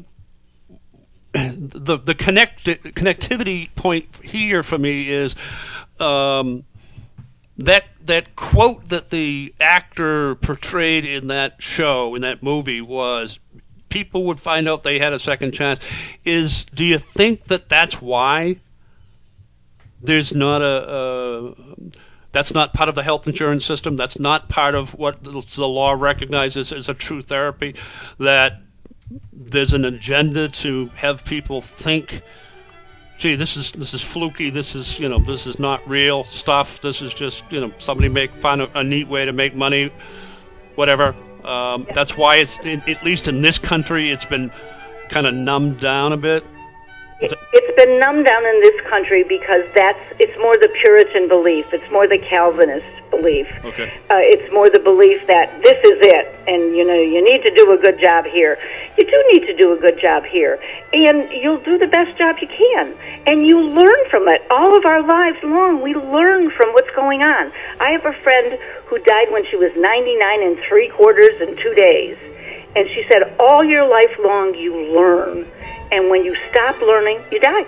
[SPEAKER 2] the the connect connectivity point here for me is um, that that quote that the actor portrayed in that show, in that movie, was people would find out they had a second chance. Is do you think that that's why there's not a, a that's not part of the health insurance system? That's not part of what the, the law recognizes as a true therapy? That there's an agenda to have people think, gee, this is this is fluky. This is you know this is not real stuff. This is just you know somebody make find a, a neat way to make money, whatever. Um, yeah. That's why it's in, at least in this country it's been kind of numbed down a bit.
[SPEAKER 10] It, it's been numbed down in this country because that's it's more the Puritan belief. It's more the Calvinist belief.
[SPEAKER 2] Okay.
[SPEAKER 10] Uh, it's more the belief that this is it, and you know you need to do a good job here. You do need to do a good job here, and you'll do the best job you can, and you learn from it. All of our lives long, we learn from what's going on. I have a friend who died when she was ninety-nine and three quarters in two days. And she said, all your life long you learn. And when you stop learning, you die.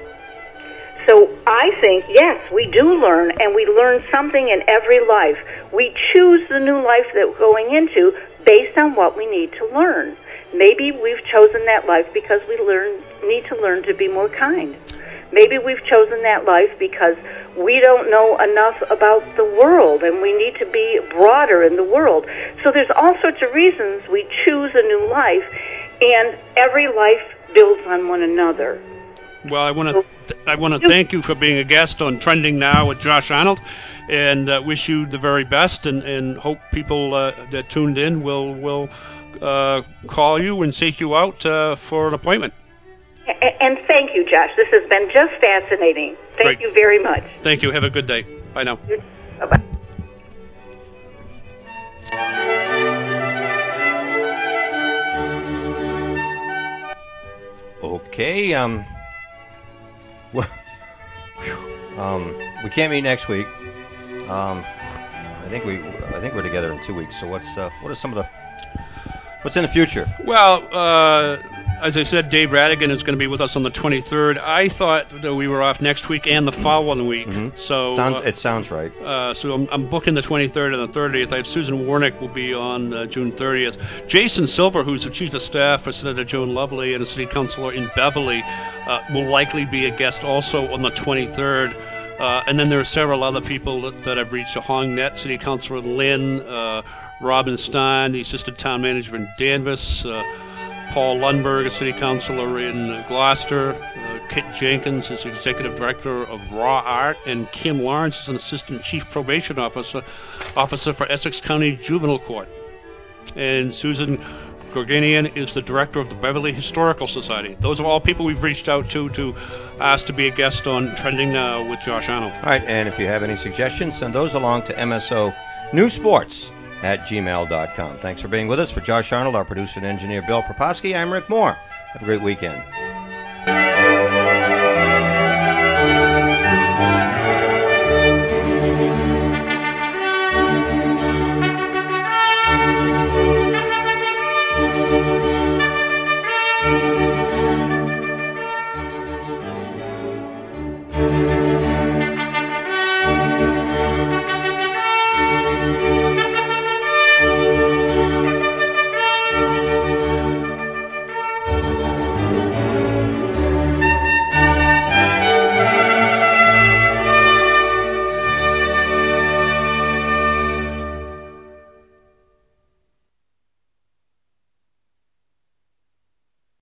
[SPEAKER 10] So I think, yes, we do learn, and we learn something in every life. We choose the new life that we're going into based on what we need to learn. Maybe we've chosen that life because we learn need to learn to be more kind. Maybe we've chosen that life because we don't know enough about the world and we need to be broader in the world. So there's all sorts of reasons we choose a new life, and every life builds on one another.
[SPEAKER 2] Well, I want to th- I want to thank you for being a guest on Trending Now with Josh Arnold, and uh, wish you the very best, and, and hope people uh, that tuned in will will uh, call you and seek you out uh, for an appointment.
[SPEAKER 10] A- And thank you, Josh. This has been just fascinating. Thank
[SPEAKER 2] Great.
[SPEAKER 10] you very much.
[SPEAKER 2] Thank you. Have a good day. Bye now.
[SPEAKER 10] Bye-bye.
[SPEAKER 1] Okay. Um. Well, um. We can't meet next week. Um. I think we. I think we're together in two weeks. So what's uh, what are some of the what's in the future?
[SPEAKER 2] Well, uh, as I said, Dave Radigan is going to be with us on the twenty-third. I thought that we were off next week and the following week.
[SPEAKER 1] Mm-hmm.
[SPEAKER 2] So
[SPEAKER 1] sounds,
[SPEAKER 2] uh,
[SPEAKER 1] it sounds right.
[SPEAKER 2] Uh, so I'm, I'm booking the twenty-third and the thirtieth. I have Susan Warnick will be on uh, June thirtieth. Jason Silver, who's the chief of staff for Senator Joan Lovely and a city councilor in Beverly, uh, will likely be a guest also on the twenty-third. Uh, and then there are several other people that, that I've reached. Hong Net, city councilor in Lynn, uh, Robin Stein, the assistant town manager in Danvers, uh, Paul Lundberg, a city councilor in uh, Gloucester, uh, Kit Jenkins is executive director of Raw Art, and Kim Lawrence is an assistant chief probation officer officer for Essex County Juvenile Court. And Susan Gorganian is the director of the Beverly Historical Society. Those are all people we've reached out to to ask to be a guest on Trending Now with Josh Arnold.
[SPEAKER 1] All right, and if you have any suggestions, send those along to M S O News Sports at gmail dot com. Thanks for being with us. For Josh Arnold, our producer and engineer Bill Proposky, I'm Rick Moore. Have a great weekend.